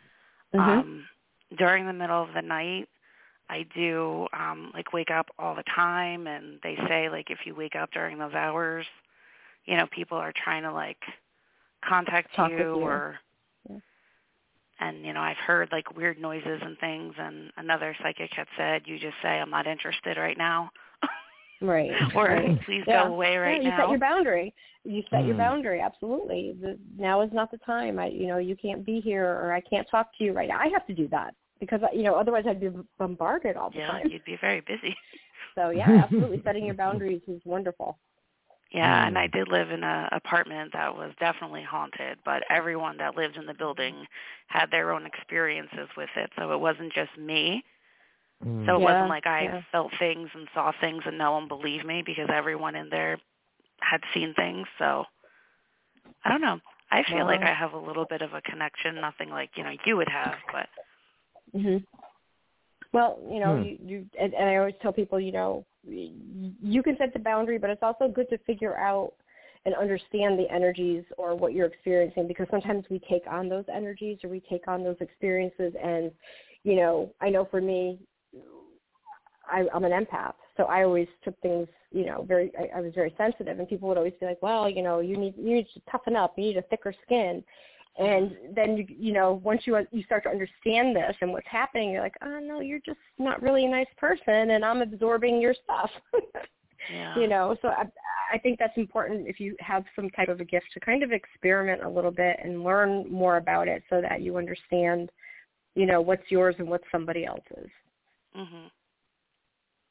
Speaker 7: During the middle of the night, I do like wake up all the time, and they say like if you wake up during those hours, people are trying to like contact you or and I've heard like weird noises and things, and another psychic had said you just say I'm not interested right now.
Speaker 3: Right.
Speaker 7: Or please go away right now.
Speaker 3: You set your boundary. You set your boundary, absolutely. Now is not the time. You can't be here, or I can't talk to you right now. I have to do that. Because, otherwise I'd be bombarded all the time.
Speaker 7: Yeah, you'd be very busy.
Speaker 3: So, yeah, absolutely. Setting your boundaries is wonderful.
Speaker 7: Yeah, and I did live in an apartment that was definitely haunted, but everyone that lived in the building had their own experiences with it. So it wasn't just me. So it wasn't like I felt things and saw things and no one believed me, because everyone in there had seen things. So I don't know. I feel like I have a little bit of a connection, nothing like, you would have, but...
Speaker 3: Well, you and I always tell people, you can set the boundary, but it's also good to figure out and understand the energies or what you're experiencing, because sometimes we take on those energies or we take on those experiences. And, I know for me, I'm an empath, so I always took things, I was very sensitive, and people would always be like, well, you need to toughen up, you need a thicker skin. And then, once you start to understand this and what's happening, you're like, oh, no, you're just not really a nice person, and I'm absorbing your stuff. So I think that's important if you have some type of a gift to kind of experiment a little bit and learn more about it so that you understand, what's yours and what's somebody else's.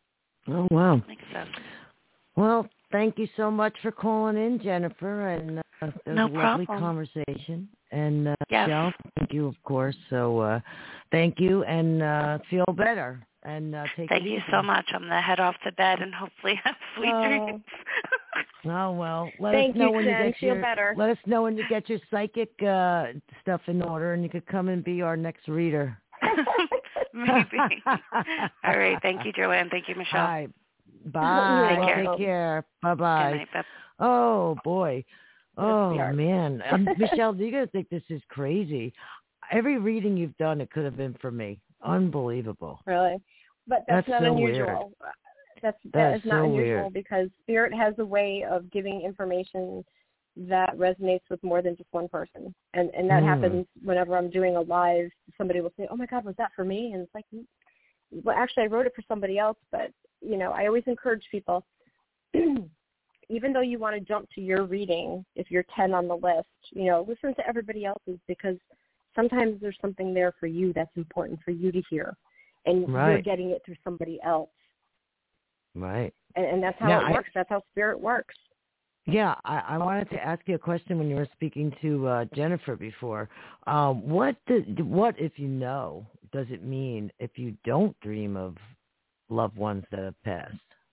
Speaker 2: Oh, wow.
Speaker 7: Makes sense.
Speaker 2: Well, thank you so much for calling in, Jennifer. And No a lovely conversation. And
Speaker 7: yes.
Speaker 2: Michelle, thank you, of course. So thank you, and feel better. And take
Speaker 7: Thank
Speaker 2: it
Speaker 7: you
Speaker 2: easy.
Speaker 7: so much. I'm going to head off to bed and hopefully have sweet dreams.
Speaker 2: Oh, well, let
Speaker 3: Thank
Speaker 2: us know
Speaker 3: you,
Speaker 2: when
Speaker 3: Jen.
Speaker 2: you get
Speaker 3: Feel better.
Speaker 2: Let us know when you get your psychic stuff in order, and you could come and be our next reader.
Speaker 7: Maybe. All right. Thank you, Joanne. Thank you, Michelle.
Speaker 2: All right. Bye.
Speaker 7: Take
Speaker 2: care. Bye-bye.
Speaker 7: Good night. Bye.
Speaker 2: Oh, boy. Oh, man. Michelle, you got to think this is crazy. Every reading you've done, it could have been for me. Unbelievable.
Speaker 3: Really? But that's not
Speaker 2: so
Speaker 3: unusual.
Speaker 2: Weird.
Speaker 3: That is not
Speaker 2: so
Speaker 3: unusual
Speaker 2: weird.
Speaker 3: because Spirit has a way of giving information that resonates with more than just one person. And that happens whenever I'm doing a live. Somebody will say, oh, my God, was that for me? And it's like, well, actually, I wrote it for somebody else. But, I always encourage people, even though you want to jump to your reading, if you're 10 on the list, listen to everybody else's because sometimes there's something there for you that's important for you to hear. And you're getting it through somebody else.
Speaker 2: Right.
Speaker 3: And that's how it works. That's how Spirit works.
Speaker 2: Yeah, I wanted to ask you a question when you were speaking to Jennifer before. What, if you know, does it mean if you don't dream of loved ones that have passed?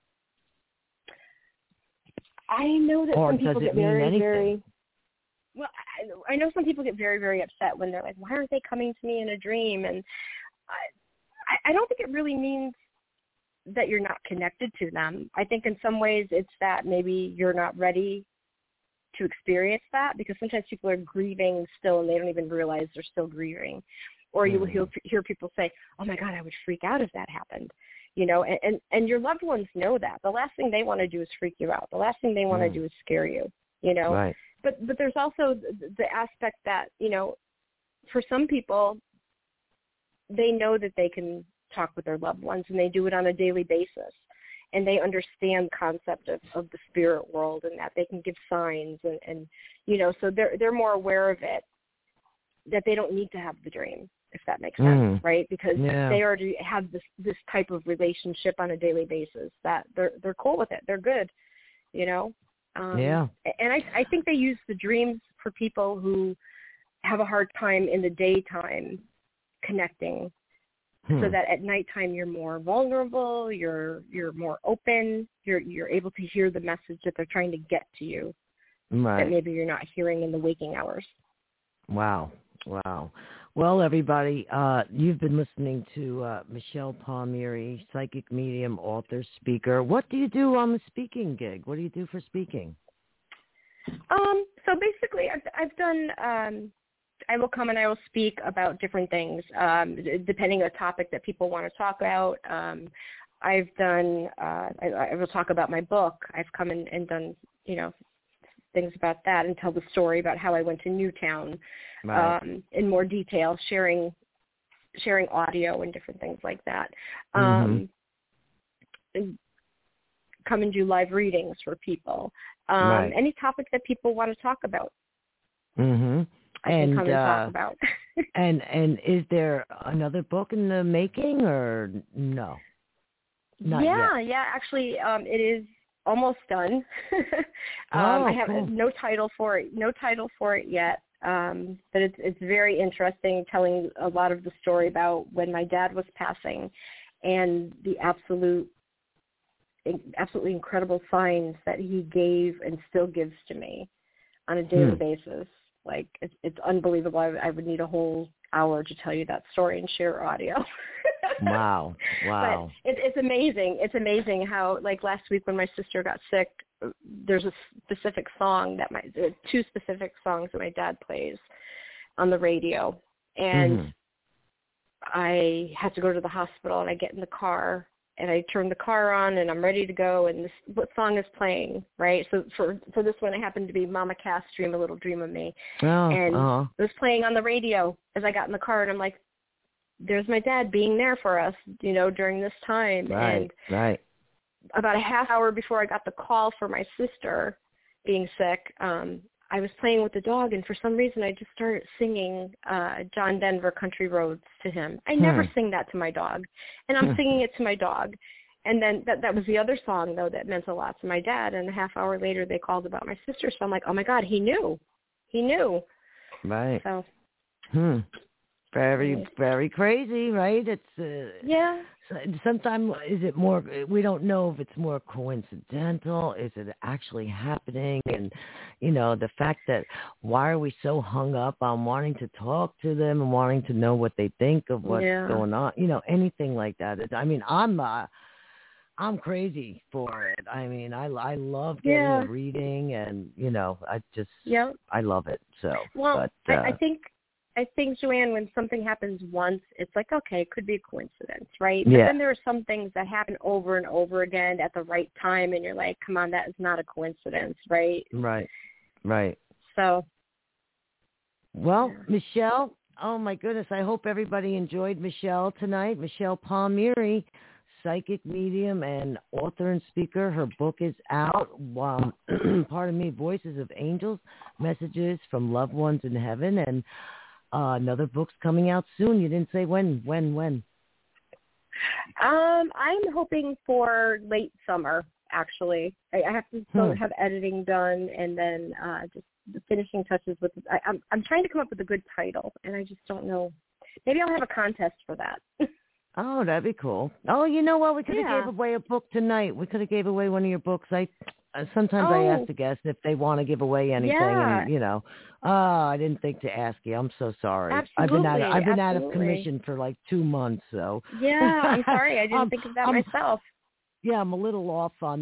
Speaker 3: I know that some people get very, very...
Speaker 2: Well,
Speaker 3: I know some people get very, very upset when they're like, why aren't they coming to me in a dream? And I don't think it really means that you're not connected to them. I think in some ways it's that maybe you're not ready to experience that because sometimes people are grieving still and they don't even realize they're still grieving. Or you will hear people say, oh, my God, I would freak out if that happened. And your loved ones know that. The last thing they want to do is freak you out. The last thing they want to do is scare you,
Speaker 2: Right.
Speaker 3: But there's also the aspect that, for some people, they know that they can talk with their loved ones and they do it on a daily basis. And they understand the concept of the spirit world and that they can give signs and so they're more aware of it, that they don't need to have the dream, if that makes sense, right? Because they already have this type of relationship on a daily basis that they're cool with it. They're good, And I think they use the dreams for people who have a hard time in the daytime connecting, so that at nighttime you're more vulnerable, you're more open, you're able to hear the message that they're trying to get to you, that maybe you're not hearing in the waking hours.
Speaker 2: Wow. Well, everybody, you've been listening to Michelle Palmieri, psychic medium, author, speaker. What do you do on the speaking gig? What do you do for speaking?
Speaker 3: So basically, I've done. I will come and I will speak about different things, depending on the topic that people want to talk about. I've done. I will talk about my book. I've come and done, things about that and tell the story about how I went to Newtown in more detail, sharing audio and different things like that. And come and do live readings for people. Any topic that people want to talk about. I can come and talk about.
Speaker 2: and is there another book in the making or no? Not yet.
Speaker 3: Yeah. Actually, it is almost done. I have no title for it yet. But it's very interesting, telling a lot of the story about when my dad was passing, and the absolutely incredible signs that he gave and still gives to me on a daily basis. Like it's unbelievable. I would need a whole hour to tell you that story and share audio.
Speaker 2: Wow.
Speaker 3: But it's amazing. It's amazing how, like, last week when my sister got sick, there's a specific song two specific songs that my dad plays on the radio. And I had to go to the hospital, and I get in the car and I turn the car on and I'm ready to go, and what song is playing, right? So for this one, it happened to be Mama Cass' Dream a Little Dream of Me. It was playing on the radio as I got in the car, and I'm like, there's my dad being there for us, during this time.
Speaker 2: Right.
Speaker 3: About a half hour before I got the call for my sister being sick, I was playing with the dog, and for some reason I just started singing John Denver Country Roads to him. I never sing that to my dog, and I'm singing it to my dog. And then that was the other song, though, that meant a lot to my dad. And a half hour later, they called about my sister. So I'm like, oh, my God, he knew. He knew.
Speaker 2: Right.
Speaker 3: So.
Speaker 2: Very, very crazy, right? It's
Speaker 3: yeah.
Speaker 2: Sometimes is it more? We don't know if it's more coincidental. Is it actually happening? And the fact that why are we so hung up on wanting to talk to them and wanting to know what they think of what's going on? Anything like that. I'm crazy for it. I mean, I love getting a reading, and I just I love it. So
Speaker 3: well, but, I think, Joanne, when something happens once, it's like, okay, it could be a coincidence, right? But then there are some things that happen over and over again at the right time, and you're like, come on, that is not a coincidence, right?
Speaker 2: Right.
Speaker 3: So.
Speaker 2: Well, Michelle, oh, my goodness, I hope everybody enjoyed Michelle tonight. Michelle Palmieri, psychic medium and author and speaker. Her book is out. Pardon me, Voices of Angels, Messages from Loved Ones in Heaven, and another book's coming out soon. You didn't say when.
Speaker 3: I'm hoping for late summer, actually. I have to still have editing done, and then just the finishing touches with I'm trying to come up with a good title, and I just don't know. Maybe I'll have a contest for that.
Speaker 2: Oh, that'd be cool. Oh, you know what? We could have gave away a book tonight. We could have gave away one of your books. Sometimes I ask the guests if they want to give away anything, and I didn't think to ask you. I'm so sorry.
Speaker 3: Absolutely.
Speaker 2: I've been out of commission for like 2 months, so.
Speaker 3: Yeah, I'm sorry. I didn't think of that myself.
Speaker 2: Yeah, I'm a little off on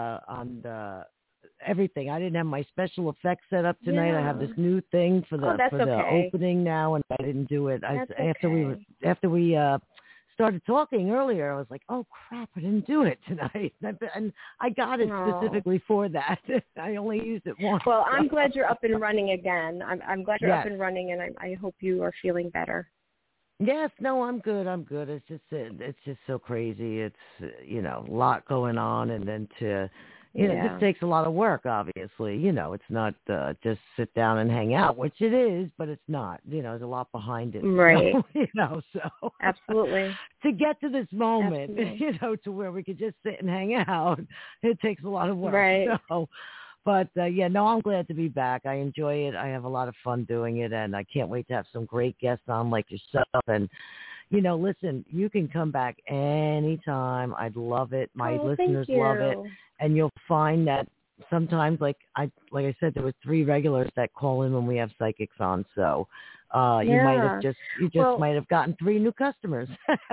Speaker 2: the everything. I didn't have my special effects set up tonight. I have this new thing for the opening now, and I didn't do it. After we started talking earlier, I was like, oh crap, I didn't do it tonight. And I got it specifically for that. I only used it once.
Speaker 3: Well, I'm glad you're up and running again. I'm glad you're up and running, and I hope you are feeling better.
Speaker 2: Yes, no, I'm good. It's just so crazy. It's a lot going on, and then it just takes a lot of work, obviously. It's not just sit down and hang out, which it is, but it's not. There's a lot behind it.
Speaker 3: Right.
Speaker 2: So.
Speaker 3: Absolutely.
Speaker 2: To get to this moment, to where we could just sit and hang out, it takes a lot of work.
Speaker 3: Right.
Speaker 2: So, but, I'm glad to be back. I enjoy it. I have a lot of fun doing it, and I can't wait to have some great guests on like yourself. And, listen, you can come back anytime. I'd love it. My listeners love it. And you'll find that sometimes, like I said, there was 3 regulars that call in when we have psychics on. So you might have gotten 3 new customers.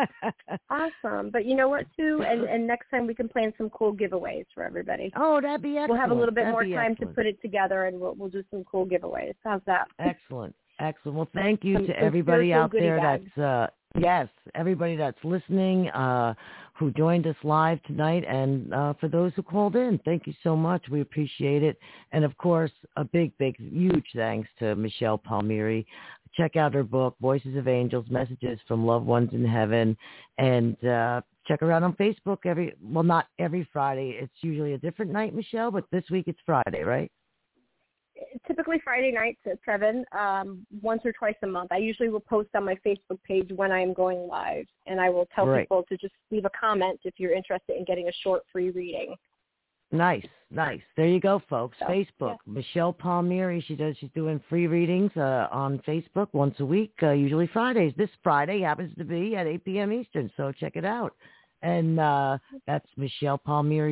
Speaker 3: Awesome. But you know what, Sue? And next time we can plan some cool giveaways for everybody.
Speaker 2: Oh, that'd be excellent.
Speaker 3: We'll have a little bit more time to put it together, and we'll do some cool giveaways. How's that?
Speaker 2: Excellent. Well, thank you to everybody out there that's everybody that's listening, who joined us live tonight, and for those who called in, thank you so much. We appreciate it. And, of course, a big, huge thanks to Michelle Palmieri. Check out her book, Voices of Angels, Messages from Loved Ones in Heaven, and check her out on Facebook not every Friday. It's usually a different night, Michelle, but this week it's Friday, right?
Speaker 3: Typically Friday nights at 7, once or twice a month. I usually will post on my Facebook page when I am going live, and I will tell people to just leave a comment if you're interested in getting a short free reading.
Speaker 2: Nice. There you go, folks. Facebook, Michelle Palmieri. She's doing free readings on Facebook once a week, usually Fridays. This Friday happens to be at 8 p.m. Eastern, so check it out. And that's Michelle Palmieri,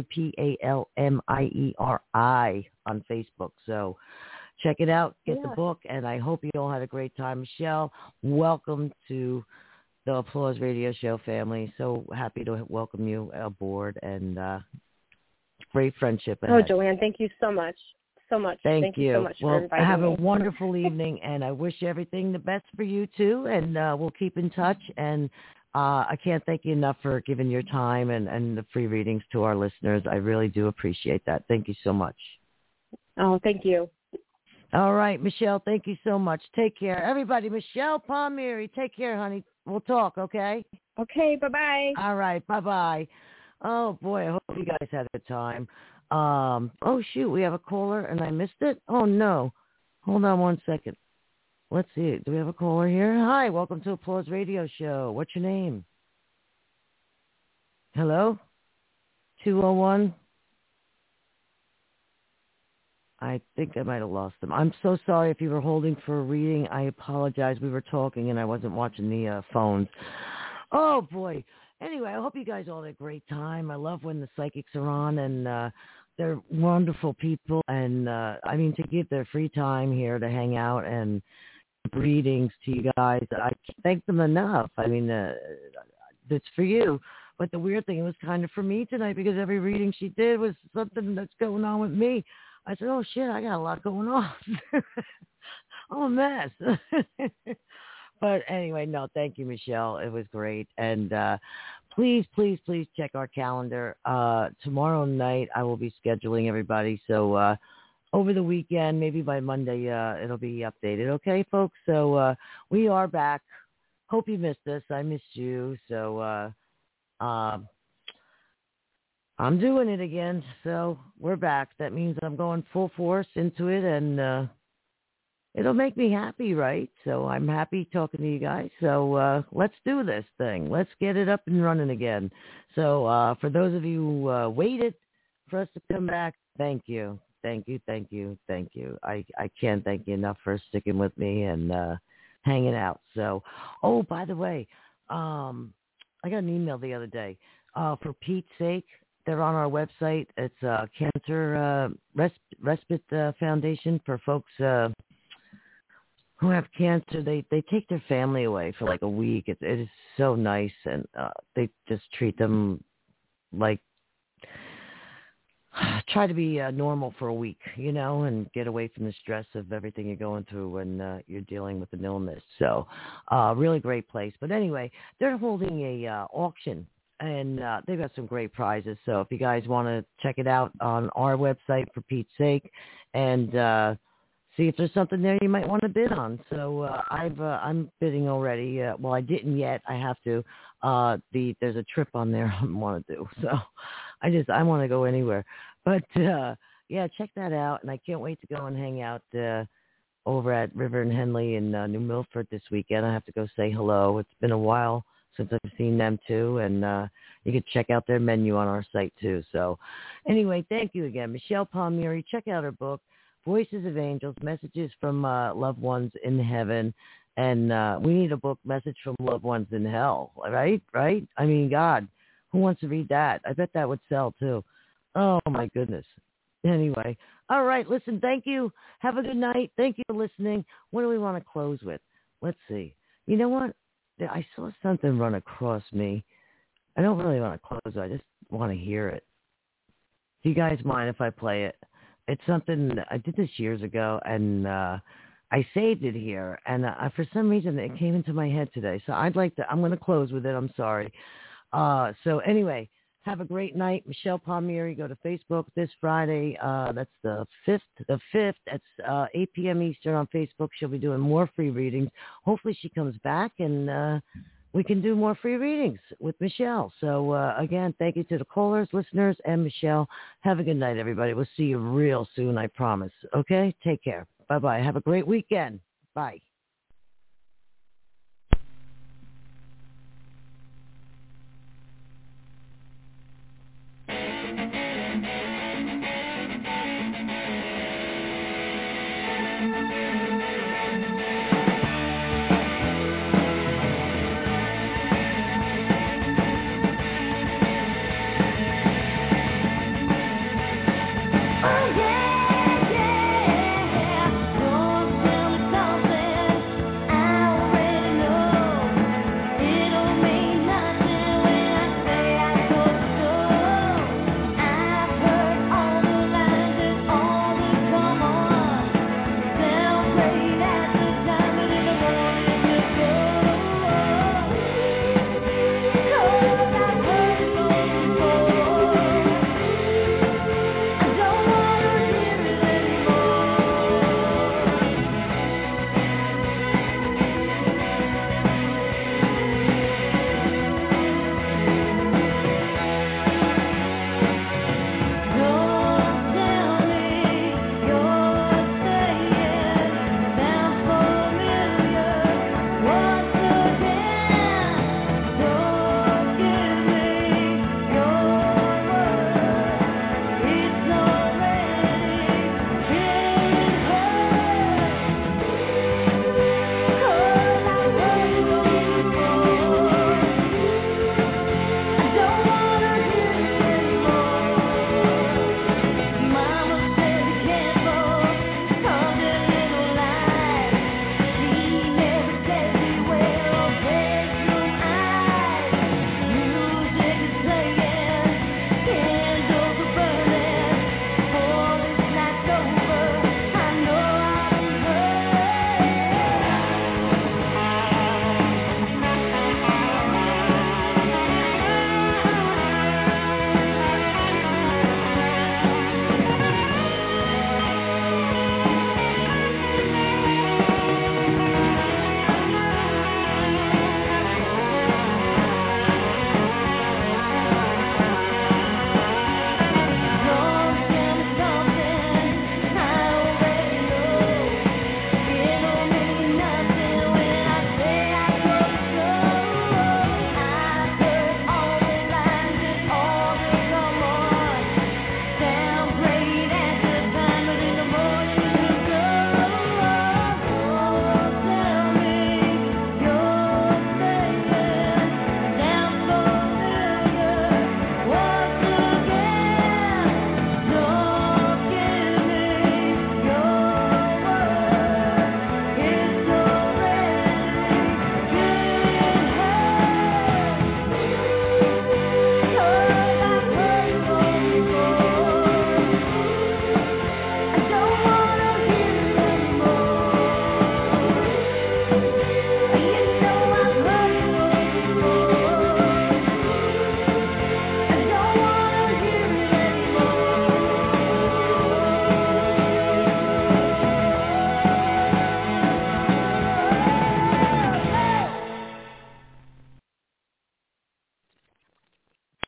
Speaker 2: Palmieri on Facebook. So check it out, get the book, and I hope you all had a great time. Michelle, welcome to the Applause Radio Show family. So happy to welcome you aboard, and great friendship ahead.
Speaker 3: Oh, Joanne, thank you so much. Thank you so much for inviting me.
Speaker 2: Have a wonderful evening, and I wish everything the best for you, too, and we'll keep in touch. And I can't thank you enough for giving your time and the free readings to our listeners. I really do appreciate that. Thank you so much.
Speaker 3: Oh, thank you.
Speaker 2: All right, Michelle, thank you so much. Take care. Everybody, Michelle Palmieri, take care, honey. We'll talk, okay?
Speaker 3: Okay, bye-bye.
Speaker 2: All right, bye-bye. Oh, boy, I hope you guys had a good time. Oh, shoot, we have a caller, and I missed it? Oh, no. Hold on one second. Let's see. Do we have a caller here? Hi, welcome to Applause Radio Show. What's your name? Hello? 201. I think I might have lost them. I'm so sorry if you were holding for a reading. I apologize. We were talking and I wasn't watching the phones. Oh, boy. Anyway, I hope you guys all had a great time. I love when the psychics are on, and they're wonderful people. And, I mean, to give their free time here to hang out and readings to you guys, I can't thank them enough. I mean, it's for you. But the weird thing, it was kind of for me tonight because every reading she did was something that's going on with me. I said, oh, shit, I got a lot going on. I'm a mess. But anyway, no, thank you, Michelle. It was great. And please, please, please check our calendar. Tomorrow night I will be scheduling everybody. So over the weekend, maybe by Monday, it'll be updated. Okay, folks? So we are back. Hope you missed us. I missed you. So I'm doing it again. So we're back. That means I'm going full force into it, and it'll make me happy, right? So I'm happy talking to you guys. So let's do this thing. Let's get it up and running again. So for those of you who waited for us to come back, thank you. Thank you, thank you, thank you. I can't thank you enough for sticking with me and hanging out. So, oh, by the way, I got an email the other day. For Pete's sake, they're on our website. It's Cancer Respite Foundation for folks who have cancer. They take their family away for like a week. It is so nice, and they just treat them like try to be normal for a week, you know, and get away from the stress of everything you're going through when you're dealing with an illness. So really great place. But anyway, they're holding a auction, and they've got some great prizes. So if you guys want to check it out on our website, for Pete's sake, and see if there's something there you might want to bid on. So I'm bidding already. Well, I didn't yet. I have to. There's a trip on there I want to do. So I want to go anywhere. But yeah, check that out. And I can't wait to go and hang out over at River and Henley in New Milford this weekend. I have to go say hello. It's been a while since I've seen them too. And you can check out their menu on our site too. So anyway, thank you again. Michelle Palmieri. Check out her book, Voices of Angels, Messages from Loved Ones in Heaven. And we need a book, Message from Loved Ones in Hell, right? Right? I mean, God, who wants to read that? I bet that would sell too. Oh, my goodness. Anyway, all right, listen, thank you. Have a good night. Thank you for listening. What do we want to close with? Let's see. You know what? I saw something run across me. I don't really want to close it. I just want to hear it. Do you guys mind if I play it? It's something I did this years ago, and I saved it here, and for some reason it came into my head today. So I'm going to close with it. I'm sorry. So anyway, have a great night. Michelle Palmieri, go to Facebook this Friday. That's the 5th. That's 8 p.m. Eastern on Facebook. She'll be doing more free readings. Hopefully she comes back, and we can do more free readings with Michelle. So, again, thank you to the callers, listeners, and Michelle. Have a good night, everybody. We'll see you real soon, I promise. Okay? Take care. Bye-bye. Have a great weekend. Bye.